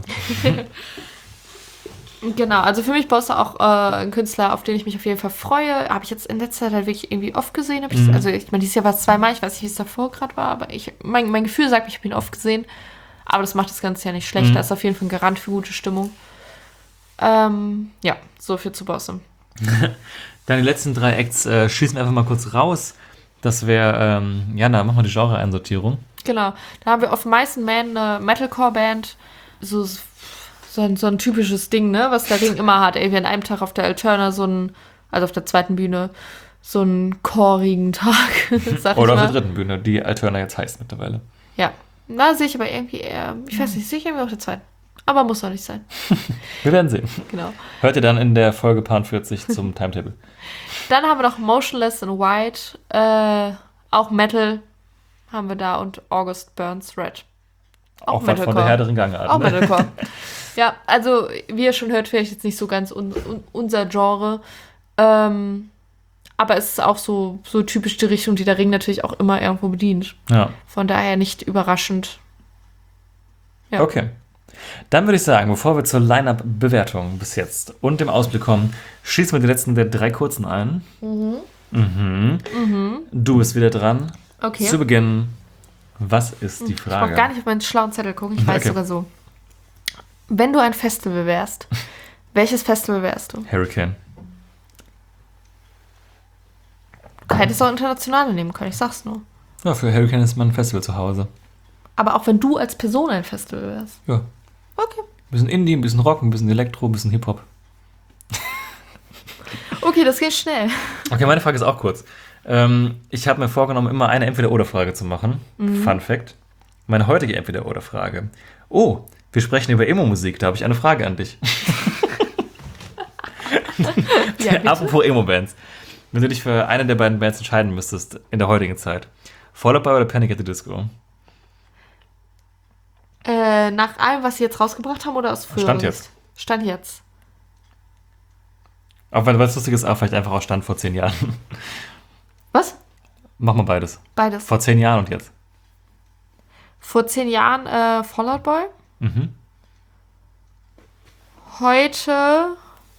Genau, also für mich Bosse auch äh, ein Künstler, auf den ich mich auf jeden Fall freue. Habe ich jetzt in letzter Zeit halt wirklich irgendwie oft gesehen. Hab ich, mhm. Also ich meine, dieses Jahr war es zweimal, ich weiß nicht, wie es davor gerade war, aber ich, mein, mein Gefühl sagt, ich habe ihn oft gesehen. Aber das macht das Ganze ja nicht schlecht. Mhm. Das ist auf jeden Fall ein Garant für gute Stimmung. Ähm, ja, so viel zu Bosse.
Dann die letzten drei Acts äh, schießen wir einfach mal kurz raus. Das wäre, ähm, Jana, mach mal die Genre-Einsortierung.
Genau, da haben wir auf Mice and Man eine Metalcore-Band, so, so, ein, so ein typisches Ding, ne, was der Ring immer hat. Ey, wir an einem Tag auf der Alterna so ein, also auf der zweiten Bühne, so einen chorigen Tag, sag
Oder
ich mal.
auf der dritten Bühne, die Alterna jetzt heißt mittlerweile.
Ja, da sehe ich aber irgendwie eher, ich weiß nicht, sehe ich irgendwie auf der zweiten. Aber muss doch nicht sein.
Wir werden sehen.
Genau.
Hört ihr dann in der Folge Part vierzig zum Timetable.
Dann haben wir noch Motionless in White, äh, auch Metal haben wir da und August Burns Red.
Auch, auch was von der Herr der Ringe-Art.
Auch ne? Metalcore. Ja, also wie ihr schon hört, vielleicht jetzt nicht so ganz un- un- unser Genre. Ähm, aber es ist auch so, so typisch die Richtung, die der Ring natürlich auch immer irgendwo bedient.
Ja.
Von daher nicht überraschend.
Ja. Okay. Dann würde ich sagen, bevor wir zur Line-Up-Bewertung bis jetzt und dem Ausblick kommen, schießen wir die letzten der drei kurzen ein. Mhm. Mhm. Mhm. Du bist wieder dran.
Okay.
Zu Beginn, was ist die Frage?
Ich brauche gar nicht auf meinen schlauen Zettel gucken, ich weiß okay. sogar so. Wenn du ein Festival wärst, welches Festival wärst du?
Hurricane.
Du hättest auch internationale nehmen können, ich sag's nur.
Ja, für Hurricane ist man ein Festival zu Hause.
Aber auch wenn du als Person ein Festival wärst?
Ja.
Okay.
Ein bisschen Indie, ein bisschen Rock, ein bisschen Elektro, ein bisschen Hip-Hop.
Okay, das geht schnell.
Okay, meine Frage ist auch kurz. Ähm, ich habe mir vorgenommen, immer eine Entweder-Oder-Frage zu machen. Mhm. Fun Fact. Meine heutige Entweder-Oder-Frage. Oh, wir sprechen über Emo-Musik. Da habe ich eine Frage an dich. Ja, apropos Emo-Bands. Wenn du dich für eine der beiden Bands entscheiden müsstest in der heutigen Zeit. Fall Out Boy oder Panic at the Disco?
Äh, nach allem, was sie jetzt rausgebracht haben oder aus früher?
Stand jetzt.
Stand jetzt.
Auch weil es lustig ist, auch vielleicht einfach aus Stand vor zehn Jahren.
Was?
Mach mal beides.
Beides.
Vor zehn Jahren und jetzt.
Vor zehn Jahren äh, Fall Out Boy.
Mhm.
Heute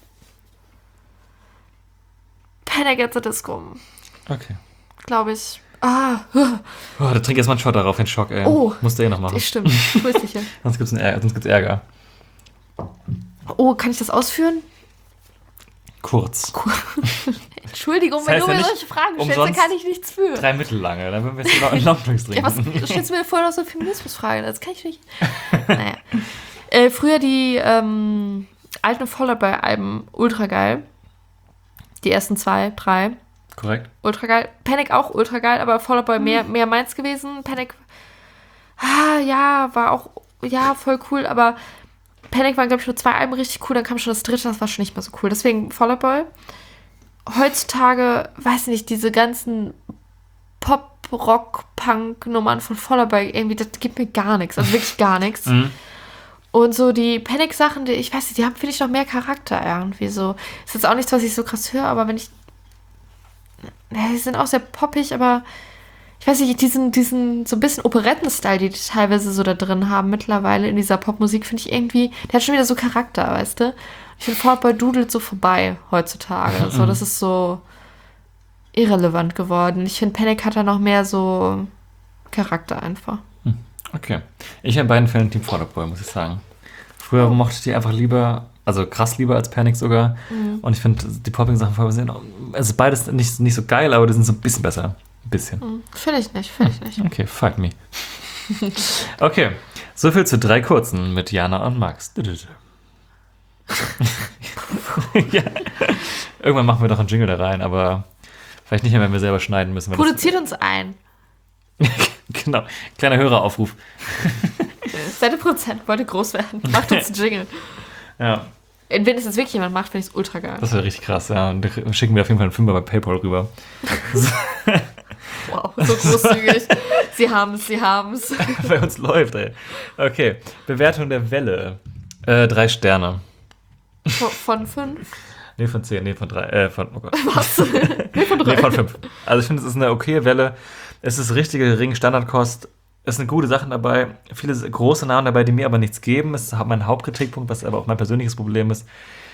Panic at the Disco.
Okay.
Glaube ich. Ah.
Oh, da trink erstmal einen Shot darauf, den Schock, ey.
Oh.
Musst du eh noch machen.
Das stimmt. Grüß dich.
Sonst gibt's Ärger. Sonst gibt's Ärger.
Oh, kann ich das ausführen?
Kurz.
Entschuldigung, das heißt wenn du mir ja solche Fragen stellst, dann kann ich nichts für.
Drei mittellange, dann würden wir jetzt noch Longdrinks trinken.
Ja, was stellst du mir vorher noch so Feminismusfragen? Das kann ich nicht. Naja. Äh, früher die ähm, alten Fall Out Boy Alben, ultra geil. Die ersten zwei, drei.
Korrekt.
Ultra geil. Panic auch ultra geil, aber Fall Out Boy mehr, mehr meins gewesen. Panic ah, ja, war auch, ja, voll cool, aber Panic waren, glaube ich, nur zwei Alben richtig cool, dann kam schon das dritte, das war schon nicht mehr so cool. Deswegen Fall Out Boy. Heutzutage, weiß nicht, diese ganzen Pop-Rock-Punk-Nummern von Fall Out Boy, irgendwie, das gibt mir gar nichts, also wirklich gar nichts.
Mhm.
Und so die Panic-Sachen, die, ich weiß nicht, die haben, finde ich, noch mehr Charakter irgendwie so. Ist jetzt auch nichts, was ich so krass höre, aber wenn ich, ja, die sind auch sehr poppig, aber ich weiß nicht, diesen, diesen so ein bisschen Operetten-Style, die die teilweise so da drin haben mittlerweile in dieser Popmusik, finde ich irgendwie, der hat schon wieder so Charakter, weißt du? Ich finde, Fall Out Boy dudelt so vorbei heutzutage. So, das ist so irrelevant geworden. Ich finde, Panic hat da noch mehr so Charakter einfach.
Okay. Ich in beiden Fällen Team Fall Out Boy, muss ich sagen. Früher oh. mochte ich die einfach lieber, also krass lieber als Panic sogar. Mhm. Und ich finde, die Popping-Sachen von sind, also beides nicht, nicht so geil, aber die sind so ein bisschen besser. Ein bisschen.
Mhm. Finde ich nicht, finde ich nicht.
Okay, fuck me. Okay, soviel zu drei kurzen mit Jana und Max. Ja. Irgendwann machen wir doch einen Jingle da rein, aber vielleicht nicht mehr, wenn wir selber schneiden müssen.
Produziert uns ein.
Genau, kleiner Höreraufruf.
Seine Prozent wollte groß werden. Macht uns einen Jingle.
Ja.
Wenn es jetzt wirklich jemand macht, finde ich es ultra geil.
Das wäre richtig krass, ja. Und schicken wir auf jeden Fall einen Fünfer bei PayPal rüber.
Wow, so großzügig. Sie haben es, sie haben es.
Bei uns läuft, ey. Okay, Bewertung der Welle. Äh, drei Sterne.
Von, von fünf?
Nee, von zehn, nee, von drei. Äh, von, oh Gott.
Was? Nee, von drei.
Nee, von fünf. Also ich finde, es ist eine okaye Welle. Es ist richtige Ring-Standardkost. Es sind gute Sachen dabei. Viele große Namen dabei, die mir aber nichts geben. Es ist mein Hauptkritikpunkt, was aber auch mein persönliches Problem ist.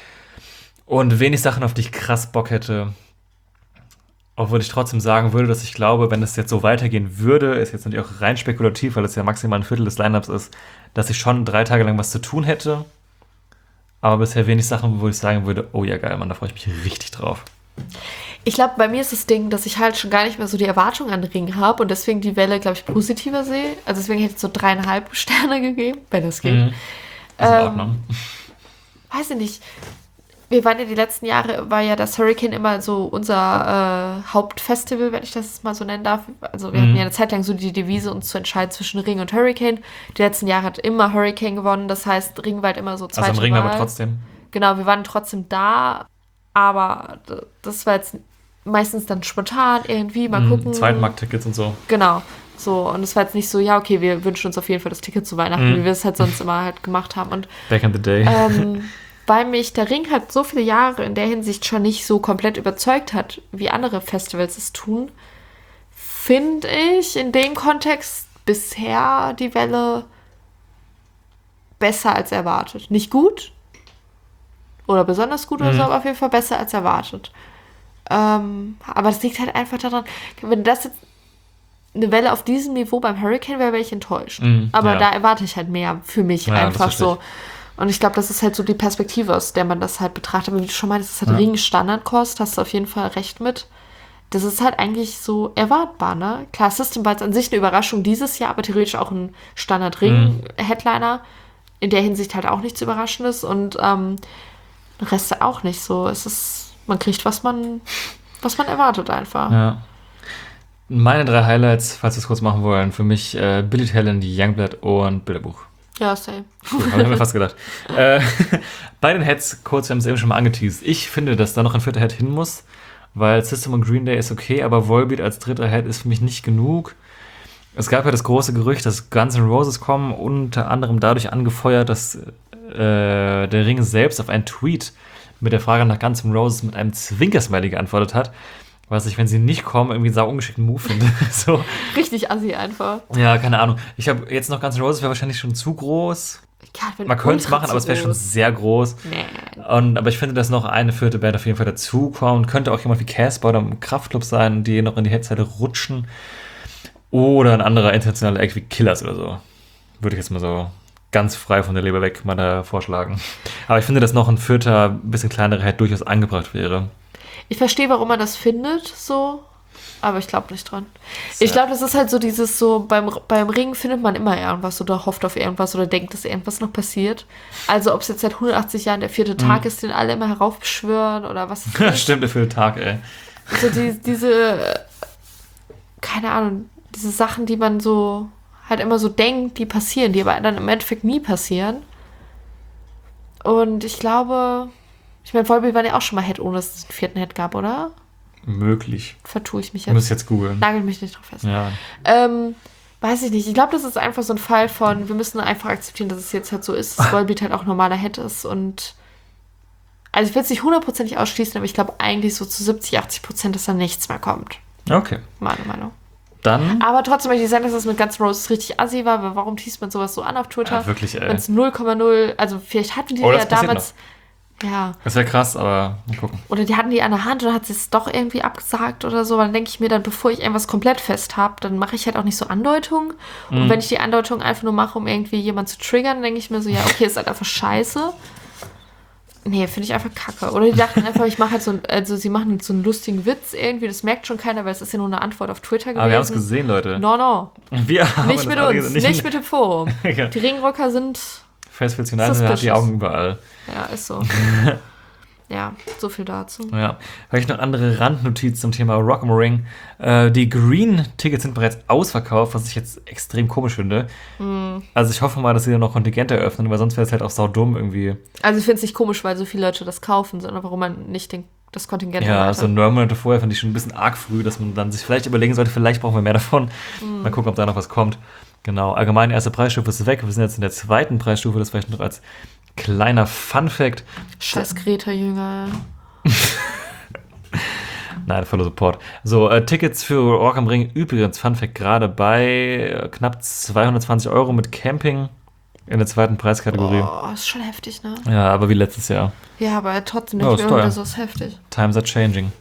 Und wenig Sachen, auf die ich krass Bock hätte. Obwohl ich trotzdem sagen würde, dass ich glaube, wenn es jetzt so weitergehen würde, ist jetzt natürlich auch rein spekulativ, weil es ja maximal ein Viertel des Lineups ist, dass ich schon drei Tage lang was zu tun hätte. Aber bisher wenig Sachen, wo ich sagen würde, oh ja geil, Mann, da freue ich mich richtig drauf.
Ich glaube, bei mir ist das Ding, dass ich halt schon gar nicht mehr so die Erwartung an den Ring habe und deswegen die Welle, glaube ich, positiver sehe. Also deswegen hätte ich so dreieinhalb Sterne gegeben, wenn es geht.
Mhm. Das ist in
Ähm,
Ordnung.
weiß ich nicht. Wir waren ja die letzten Jahre, war ja das Hurricane immer so unser äh, Hauptfestival, wenn ich das mal so nennen darf. Also wir
Mhm.
hatten ja eine Zeit lang so die Devise, uns zu entscheiden zwischen Ring und Hurricane. Die letzten Jahre hat immer Hurricane gewonnen, das heißt, Ring war halt immer so zweite
Also im Ring
Wahl.
aber trotzdem.
Genau, wir waren trotzdem da, aber d- das war jetzt meistens dann spontan irgendwie, mal
Mhm.
gucken.
Zweitmarkttickets und so.
Genau, so. Und es war jetzt nicht so, ja, okay, wir wünschen uns auf jeden Fall das Ticket zu Weihnachten,
Mhm.
wie wir es halt sonst immer halt gemacht haben. Und
Back in the day.
ähm, weil mich der Ring halt so viele Jahre in der Hinsicht schon nicht so komplett überzeugt hat, wie andere Festivals es tun, finde ich in dem Kontext bisher die Welle besser als erwartet. Nicht gut oder besonders gut oder
Mhm.
so, aber auf jeden Fall besser als erwartet. Ähm, aber das liegt halt einfach daran, wenn das jetzt eine Welle auf diesem Niveau beim Hurricane wäre, wäre ich enttäuscht.
Mhm,
aber
ja.
da erwarte ich halt mehr für mich
Ja, das
einfach
verstehe
so. Und ich glaube, das ist halt so die Perspektive, aus der man das halt betrachtet. Aber wie du schon meintest, das ist halt
Ja.
Ring Standardkost, hast du auf jeden Fall recht mit. Das ist halt eigentlich so erwartbar, ne? Klar, System war jetzt an sich eine Überraschung dieses Jahr, aber theoretisch auch ein Standard-Ring-Headliner. In der Hinsicht halt auch nichts Überraschendes und ähm, der Rest auch nicht so. Es ist, man kriegt, was man, was man erwartet einfach.
Ja. Meine drei Highlights, falls wir es kurz machen wollen, für mich äh, Billy Talent, Youngblood und Bilderbuch.
Ja, same.
Cool, habe ich mir fast gedacht. äh, bei den Heads, kurz, wir haben es eben schon mal angeteased. Ich finde, dass da noch ein vierter Head hin muss, weil System und Green Day ist okay, aber Volbeat als dritter Head ist für mich nicht genug. Es gab ja das große Gerücht, dass Guns N' Roses kommen, unter anderem dadurch angefeuert, dass äh, der Ring selbst auf einen Tweet mit der Frage nach Guns N' Roses mit einem Zwinkersmiley geantwortet hat, was ich, wenn sie nicht kommen, irgendwie einen sau ungeschickten Move finde. So.
Richtig assi einfach.
Ja, keine Ahnung. Ich habe jetzt noch Guns N' Roses, wäre wahrscheinlich schon zu groß.
Ja, wenn
Man könnte es
ultra
machen,
zu
aber es wäre schon
groß.
sehr groß.
Nee.
Und, aber ich finde, dass noch eine vierte Band auf jeden Fall dazukommt. Könnte auch jemand wie Casper oder im Kraftclub sein, die noch in die Headseite rutschen. Oder ein anderer internationaler Act wie Killers oder so. Würde ich jetzt mal so ganz frei von der Leber weg mal da vorschlagen. Aber ich finde, dass noch ein vierter, bisschen kleinerer Head durchaus angebracht wäre.
Ich verstehe, warum man das findet, so, aber ich glaube nicht dran. Ich glaube, das ist halt so dieses so, beim, beim Ring findet man immer irgendwas oder hofft auf irgendwas oder denkt, dass irgendwas noch passiert. Also ob es jetzt seit hundertachtzig Jahren der vierte Tag ist, den alle immer heraufbeschwören oder was ist das?
Stimmt, der vierte Tag, ey.
So die, diese, äh, keine Ahnung, diese Sachen, die man so halt immer so denkt, die passieren, die aber dann im Endeffekt nie passieren. Und ich glaube, ich meine, Volbeat war ja auch schon mal Head, ohne dass es einen vierten Head gab, oder?
Möglich.
Vertue ich mich
Ich
jetzt.
muss jetzt googeln.
Nagel mich nicht drauf fest.
Ja.
Ähm, weiß ich nicht. Ich glaube, das ist einfach so ein Fall von, wir müssen einfach akzeptieren, dass es jetzt halt so ist, dass Volbeat halt auch normaler Head ist. Und also ich will es nicht hundertprozentig ausschließen, aber ich glaube eigentlich so zu siebzig, achtzig Prozent, dass da nichts mehr kommt.
Okay.
Meine Meinung.
Dann.
Aber trotzdem möchte ich sagen, dass das mit Guns N' Roses richtig assi war, weil warum teast man sowas so an auf Twitter?
Ja, wirklich, ey.
Wenn es null Komma null, also vielleicht hatten die
Oh,
ja
das passiert
damals, ja,
Das wäre krass, aber mal gucken.
oder die hatten die an der Hand oder hat sie es doch irgendwie abgesagt oder so, dann denke ich mir dann, bevor ich irgendwas komplett fest habe, dann mache ich halt auch nicht so Andeutungen. Und
Mhm.
wenn ich die Andeutung einfach nur mache, um irgendwie jemanden zu triggern, denke ich mir so, ja, okay, ist halt einfach scheiße. Nee, finde ich einfach kacke. Oder die dachten einfach, ich mache halt so, ein, also sie machen jetzt so einen lustigen Witz irgendwie, das merkt schon keiner, weil es ist ja nur eine Antwort auf Twitter gewesen.
Aber wir haben es gesehen, Leute.
No, no.
Wir haben
Nicht
das
mit
alle
uns,
gesehen.
nicht, mit dem Forum.
Ja.
Die Ringrocker sind,
Festivals United hat die
Suspicious.
Augen überall.
ja, ist so. Ja, so viel dazu.
Ja. Vielleicht noch andere Randnotiz zum Thema Rock am Ring. Äh, die Green-Tickets sind bereits ausverkauft, was ich jetzt extrem komisch finde.
Mm.
Also ich hoffe mal, dass sie dann noch Kontingente eröffnen, weil sonst wäre es halt auch saudumm irgendwie.
Also ich finde es nicht komisch, weil so viele Leute das kaufen, sondern warum man nicht den, das Kontingent
Ja,
erweitert.
so neun Monate vorher fand ich schon ein bisschen arg früh, dass man dann sich vielleicht überlegen sollte, vielleicht brauchen wir mehr davon.
Mm.
Mal gucken, ob da noch was kommt. Genau, allgemein erste Preisstufe ist weg. Wir sind jetzt in der zweiten Preisstufe, das vielleicht noch als kleiner Fun-Fact.
Scheiß Greta-Jünger.
Nein, voller Support. So, äh, Tickets für Rock am Ring übrigens, Fun Fact, gerade bei äh, knapp zweihundertzwanzig Euro mit Camping in der zweiten Preiskategorie.
Oh, ist schon heftig, ne?
Ja, aber wie letztes Jahr.
Ja, aber trotzdem
Oh,
nicht
ist
mehr,
teuer.
so ist heftig.
Times are changing.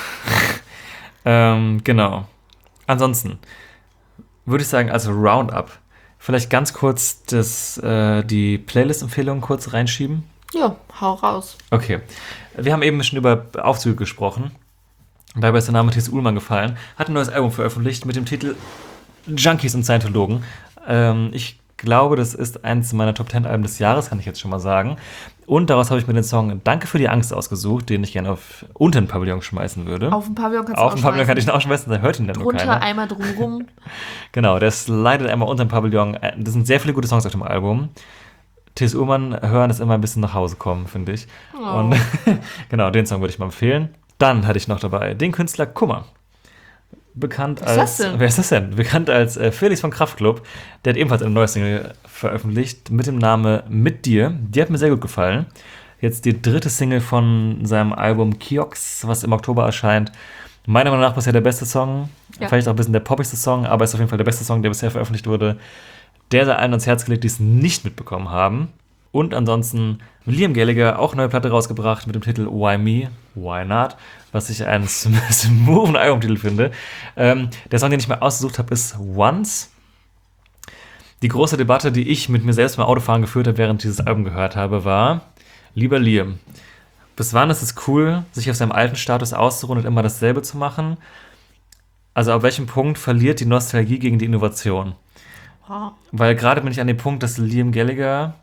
ähm, genau. Ansonsten würde ich sagen, also Roundup. Vielleicht ganz kurz das, äh, die Playlist-Empfehlungen kurz reinschieben.
Ja, hau raus.
Okay. Wir haben eben schon über Aufzüge gesprochen. Dabei ist der Name Thies Ullmann gefallen. Hat ein neues Album veröffentlicht mit dem Titel Junkies und Scientologen. Ähm, ich glaube, das ist eins meiner Top zehn Alben des Jahres, kann ich jetzt schon mal sagen. Und daraus habe ich mir den Song Danke für die Angst ausgesucht, den ich gerne auf unter den Pavillon schmeißen würde.
Auf dem Pavillon kannst du
Auf dem Pavillon kann ich
ihn
ihn auch schmeißen, da hört ihn dann nur
drunter
keiner.
einmal drumrum.
Genau, der slidet einmal unter dem Pavillon. Das sind sehr viele gute Songs auf dem Album. Thies Ullmann hören ist immer ein bisschen nach Hause kommen, finde ich.
Oh.
Und genau, den Song würde ich mal empfehlen. Dann hatte ich noch dabei den Künstler Kummer. Bekannt
Wer ist
als.
das denn?
Wer ist das denn? Bekannt als äh, Felix von Kraftklub. Der hat ebenfalls eine neue Single veröffentlicht mit dem Namen Mit dir. Die hat mir sehr gut gefallen. Jetzt die dritte Single von seinem Album Kiox, was im Oktober erscheint. Meiner Meinung nach bisher der beste Song.
Ja.
Vielleicht auch ein bisschen der poppigste Song, aber ist auf jeden Fall der beste Song, der bisher veröffentlicht wurde. Der sei allen ans Herz gelegt, die es nicht mitbekommen haben. Und ansonsten Liam Gallagher, auch eine neue Platte rausgebracht mit dem Titel Why Me, Why Not, was ich einen smoothen Albumtitel finde. Ähm, der Song, den ich mir ausgesucht habe, ist Once. Die große Debatte, die ich mit mir selbst beim Autofahren geführt habe, während ich dieses Album gehört habe, war: Lieber Liam, bis wann ist es cool, sich auf seinem alten Status auszuruhen und immer dasselbe zu machen? Also ab welchem Punkt verliert die Nostalgie gegen die Innovation?
Wow.
Weil gerade bin ich an dem Punkt, dass Liam Gallagher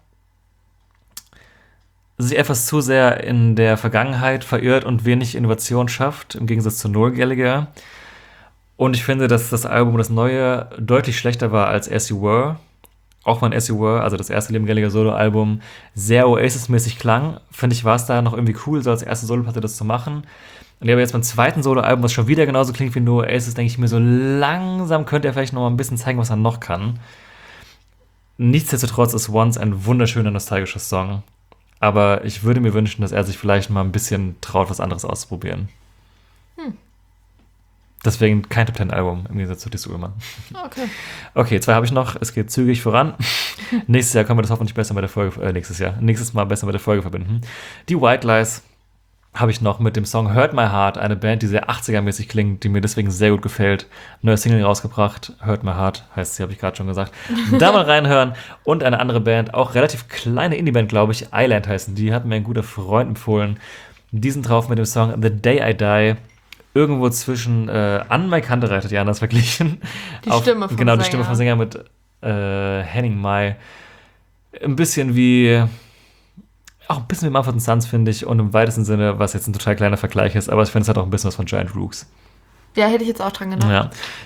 sich etwas zu sehr in der Vergangenheit verirrt und wenig Innovation schafft, im Gegensatz zu Noel Gallagher. Und ich finde, dass das Album, das neue, deutlich schlechter war als As You Were. Auch wenn As You Were, also das erste Liam Gallagher Solo-Album, sehr Oasis-mäßig klang. Finde ich, war es da noch irgendwie cool, so als erste Solo-Platte das zu machen. Und aber jetzt beim zweiten Solo-Album, was schon wieder genauso klingt wie nur Oasis, denke ich mir, so langsam könnte er vielleicht noch mal ein bisschen zeigen, was er noch kann. Nichtsdestotrotz ist Once ein wunderschöner, nostalgischer Song. Aber ich würde mir wünschen, dass er sich vielleicht mal ein bisschen traut, was anderes auszuprobieren.
Hm.
Deswegen kein Top zehn Album, im Gegensatz zu Thies Ullmann.
Okay.
Okay, zwei habe ich noch. Es geht zügig voran. Nächstes Jahr können wir das hoffentlich besser mit der Folge, äh, nächstes Jahr, nächstes Mal besser mit der Folge verbinden. Die White Lies habe ich noch mit dem Song Hurt My Heart, eine Band, die sehr achtziger-mäßig klingt, die mir deswegen sehr gut gefällt. Neue Single rausgebracht, Hurt My Heart, heißt sie, habe ich gerade schon gesagt. Da mal reinhören. Und eine andere Band, auch relativ kleine Indie-Band, glaube ich, Island heißen die, hat mir ein guter Freund empfohlen. Die sind drauf mit dem Song The Day I Die. Irgendwo zwischen äh, An Mike Kantereit hat Janas verglichen.
Die
Auf,
Stimme vom
Genau, die
Sänger.
Stimme vom Sänger mit äh, Henning Mai. Ein bisschen wie... Auch ein bisschen wie Mumford and Sons, finde ich, und im weitesten Sinne, was jetzt ein total kleiner Vergleich ist, aber ich finde, es hat auch ein bisschen was von Giant Rooks.
Ja, hätte ich jetzt auch dran gedacht.
Ja.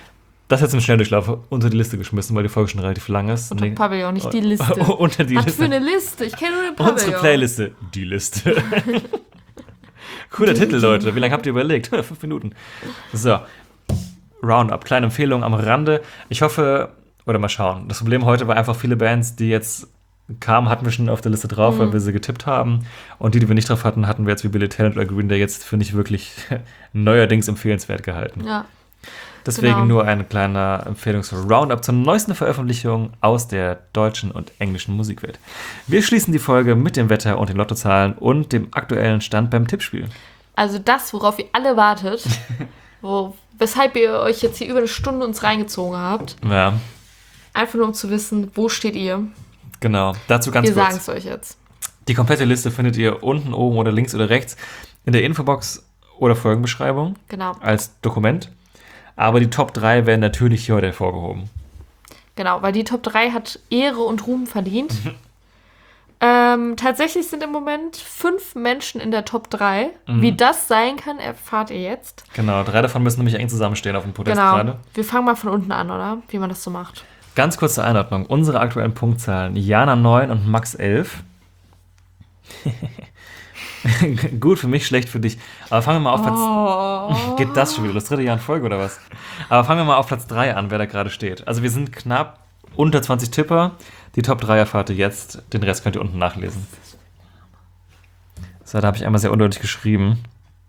Das jetzt im Schnelldurchlauf unter die Liste geschmissen, weil die Folge schon relativ lang ist.
Unter
Nee.
Pavillon, nicht die Liste.
Unter die
Was
Liste.
für eine Liste? Ich kenne nur den Pavillon.
Unsere Playliste. Die Liste. Cooler Titel, Leute. Wie lange habt ihr überlegt? Fünf Minuten. So. Roundup. Kleine Empfehlung am Rande. Ich hoffe, oder mal schauen. Das Problem heute war einfach, viele Bands, die jetzt kamen, hatten wir schon auf der Liste drauf, mhm. weil wir sie getippt haben. Und die, die wir nicht drauf hatten, hatten wir jetzt wie Billy Talent oder Green Day jetzt für nicht wirklich neuerdings empfehlenswert gehalten.
Ja.
Deswegen
Genau.
nur eine kleine Empfehlung zur Roundup zur neuesten Veröffentlichung aus der deutschen und englischen Musikwelt. Wir schließen die Folge mit dem Wetter und den Lottozahlen und dem aktuellen Stand beim Tippspiel.
Also das, worauf ihr alle wartet, wo, weshalb ihr euch jetzt hier über eine Stunde uns reingezogen habt.
Ja,
Einfach nur um zu wissen, wo steht ihr.
genau. Dazu ganz
Wir sagen
kurz.
es euch jetzt.
Die komplette Liste findet ihr unten, oben oder links oder rechts in der Infobox oder Folgenbeschreibung
Genau.
als Dokument. Aber die Top drei werden natürlich hier heute hervorgehoben.
Genau, weil die Top drei hat Ehre und Ruhm verdient. ähm, tatsächlich sind im Moment fünf Menschen in der Top drei.
Mhm.
Wie das sein kann, erfahrt ihr jetzt.
Genau, drei davon müssen nämlich eng zusammenstehen auf dem Podest
Genau.
gerade.
Wir fangen mal von unten an, oder? Wie man das so macht.
Ganz kurze Einordnung. Unsere aktuellen Punktzahlen. Jana neun und Max elf. Gut für mich, schlecht für dich. Aber fangen wir mal auf Platz...
Oh.
Geht das schon wieder? Das dritte Jahr in Folge oder was? Aber fangen wir mal auf Platz drei an, wer da gerade steht. Also wir sind knapp unter zwanzig Tipper. Die Top drei erfahrt ihr jetzt. Den Rest könnt ihr unten nachlesen. So, da habe ich einmal sehr undeutlich geschrieben.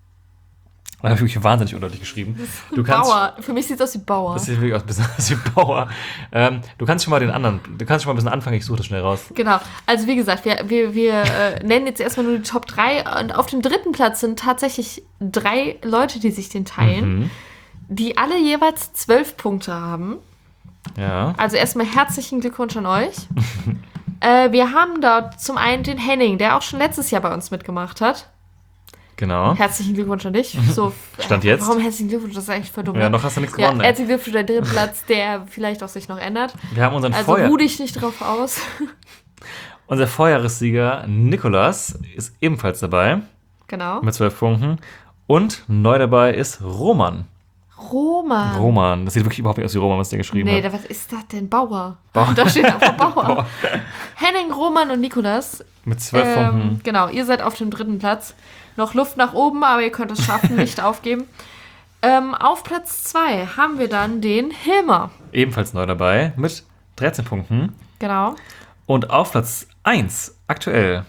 Da habe ich wirklich wahnsinnig undeutlich geschrieben. Du kannst,
Bauer. Für mich sieht es aus wie Bauer.
das sieht wirklich aus ein bisschen aus wie Bauer. Ähm, du kannst schon mal den anderen, du kannst schon mal ein bisschen anfangen, ich suche das schnell raus.
Genau, also wie gesagt, wir, wir, wir äh, nennen jetzt erstmal nur die Top drei und auf dem dritten Platz sind tatsächlich drei Leute, die sich den teilen,
Mhm.
die alle jeweils zwölf Punkte haben.
Ja.
Also erstmal herzlichen Glückwunsch an euch. äh, wir haben dort zum einen den Henning, der auch schon letztes Jahr bei uns mitgemacht hat.
Genau.
Herzlichen Glückwunsch an dich. So,
Stand
äh,
jetzt?
Warum herzlichen Glückwunsch? Das ist eigentlich voll dumm.
Ja,
ne?
noch hast du nichts
Ja,
gewonnen. ey.
herzlichen Glückwunsch für deinen dritten Platz, der vielleicht auch sich noch ändert.
Wir haben unseren,
Also
Vorjahr,
ruh dich nicht drauf aus.
unser Vorjahressieger Nikolas ist ebenfalls dabei
Genau.
mit zwölf Punkten. Und neu dabei ist Roman.
Roman.
Roman. Das sieht wirklich überhaupt nicht aus wie Roman, was der geschrieben
Nee,
hat.
da, was ist das denn? Bauer.
Bauer.
Da steht einfach Bauer. Henning, Roman und Nikolas.
Mit zwölf
Ähm,
Punkten.
genau, ihr seid auf dem dritten Platz. Noch Luft nach oben, aber ihr könnt es schaffen, nicht aufgeben. Ähm, auf Platz zwei haben wir dann den Hilmer.
Ebenfalls neu dabei mit dreizehn Punkten.
Genau.
Und auf Platz eins aktuell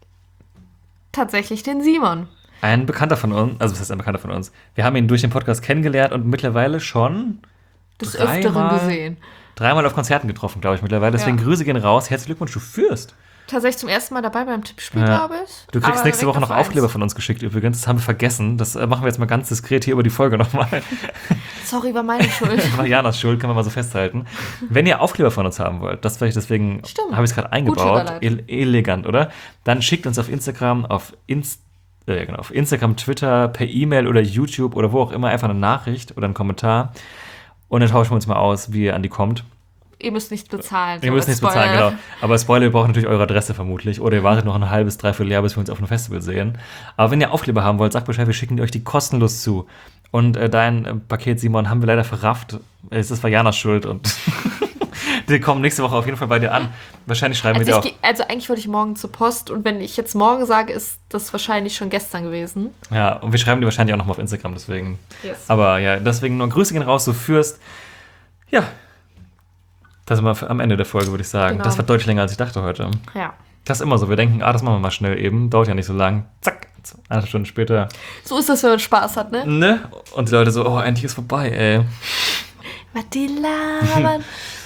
Tatsächlich den Simon.
ein Bekannter von uns, also was heißt ein Bekannter von uns? Wir haben ihn durch den Podcast kennengelernt und mittlerweile schon
Des
Dreimal.
Öfteren gesehen.
dreimal auf Konzerten getroffen, glaube ich, mittlerweile. Deswegen
Ja.
Grüße gehen raus. Herzlichen Glückwunsch, du führst.
Tatsächlich zum ersten Mal dabei beim Tippspiel,
Ja.
glaube ich.
Du kriegst
Aber
nächste
direkt
Woche noch
auf eins.
Aufkleber von uns geschickt übrigens. Das haben wir vergessen. Das äh, machen wir jetzt mal ganz diskret hier über die Folge nochmal.
Sorry, war meine Schuld.
War Janas Schuld, kann man mal so festhalten. Wenn ihr Aufkleber von uns haben wollt, das vielleicht deswegen
Stimmt.
habe ich es gerade
Gute
eingebaut.
Überleitung.
E elegant, oder? Dann schickt uns auf Instagram, auf, Inst äh, genau, auf Instagram, Twitter, per E-Mail oder YouTube oder wo auch immer einfach eine Nachricht oder einen Kommentar. Und dann tauschen wir uns mal aus, wie ihr an die kommt.
Ihr müsst nichts bezahlen.
Ihr
so
müsst
als
nichts bezahlen,
Spoiler.
genau. Aber Spoiler, ihr braucht natürlich eure Adresse vermutlich. Oder ihr wartet noch ein halbes, dreiviertel Jahr, bis wir uns auf einem Festival sehen. Aber wenn ihr Aufkleber haben wollt, sagt Bescheid, wir schicken euch die kostenlos zu. Und äh, dein äh, Paket, Simon, haben wir leider verrafft. Es ist Janas Schuld und die kommen nächste Woche auf jeden Fall bei dir an. Wahrscheinlich schreiben wir
Also,
dir
ich,
auch.
geh- also eigentlich wollte ich morgen zur Post und wenn ich jetzt morgen sage, ist das wahrscheinlich schon gestern gewesen.
Ja, und wir schreiben dir wahrscheinlich auch nochmal auf Instagram, deswegen.
Yes.
Aber ja, deswegen nur Grüße gehen raus, du führst. Ja. Das sind wir am Ende der Folge, würde ich sagen.
Genau.
Das war deutlich länger, als ich dachte heute.
Ja.
Das ist immer so. Wir denken, ah, das machen wir mal schnell eben. Dauert ja nicht so lang. Zack. Eine Stunde später.
So ist das, wenn man Spaß hat, ne?
Ne? Und die Leute so, oh, endlich ist vorbei, ey.
Was die labern.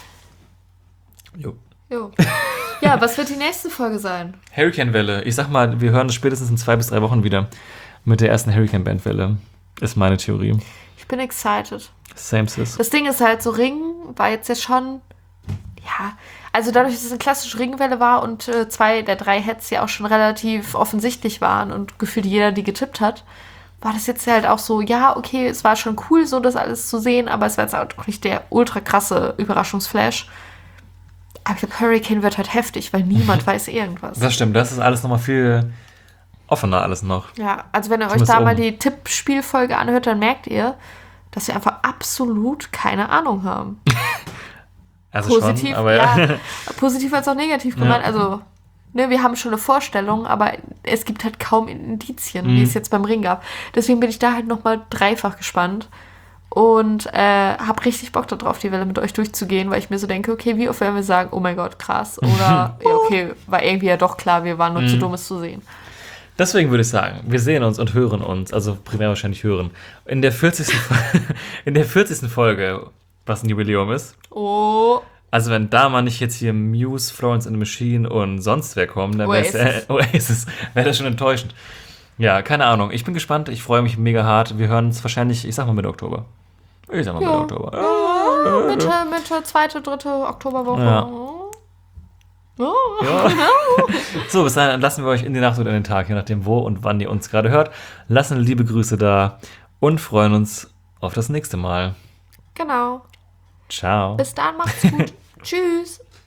Jo.
Jo. Ja, was wird die nächste Folge sein?
Hurricane-Welle. Ich sag mal, wir hören es spätestens in zwei bis drei Wochen wieder. Mit der ersten Hurricane-Bandwelle. Ist meine Theorie.
Ich bin excited.
Same sis.
Das Ding ist halt so, Ring war jetzt ja schon, ja, also dadurch, dass es eine klassische Ringwelle war und äh, zwei der drei Hits ja auch schon relativ offensichtlich waren und gefühlt jeder die getippt hat, war das jetzt halt auch so, ja, okay, es war schon cool, so das alles zu sehen, aber es war jetzt auch nicht der ultra krasse Überraschungsflash. Aber ich glaube, Hurricane wird halt heftig, weil niemand weiß irgendwas.
Das stimmt, das ist alles nochmal viel offener alles noch.
Ja, also wenn ihr euch
Zumindest
da mal
oben.
die Tippspielfolge anhört, dann merkt ihr, dass wir einfach absolut keine Ahnung haben.
Also
Positiv,
schon, aber
ja.
ja.
Positiv als auch negativ gemeint.
Ja.
Also, ne, wir haben schon eine Vorstellung, aber es gibt halt kaum Indizien,
Mhm.
wie es jetzt beim Ring gab. Deswegen bin ich da halt nochmal dreifach gespannt und äh, habe richtig Bock darauf, die Welle mit euch durchzugehen, weil ich mir so denke, okay, wie oft werden wir sagen, oh mein Gott, krass. Oder, ja, okay, war irgendwie ja doch klar, wir waren nur
Mhm.
zu dumm, es zu sehen.
Deswegen würde ich sagen, wir sehen uns und hören uns, also primär wahrscheinlich hören, in der vierzigsten. Fo- in der vierzigsten Folge, was ein Jubiläum ist.
Oh,
Also wenn da mal nicht jetzt hier Muse, Florence and the Machine und sonst wer kommen, dann wäre es äh, Oasis, wäre das schon enttäuschend. Ja, keine Ahnung. Ich bin gespannt, ich freue mich mega hart. Wir hören uns wahrscheinlich, ich sag mal Mitte Oktober. Ich sag mal
Ja.
Mitte Oktober.
ja, Mitte, Mitte, zweite, dritte Oktoberwoche.
Ja.
Oh.
Ja. So, bis dahin entlassen wir euch in die Nacht oder in den Tag, je nachdem wo und wann ihr uns gerade hört. Lassen liebe Grüße da und freuen uns auf das nächste Mal.
Genau.
Ciao.
Bis dann, macht's gut. Tschüss.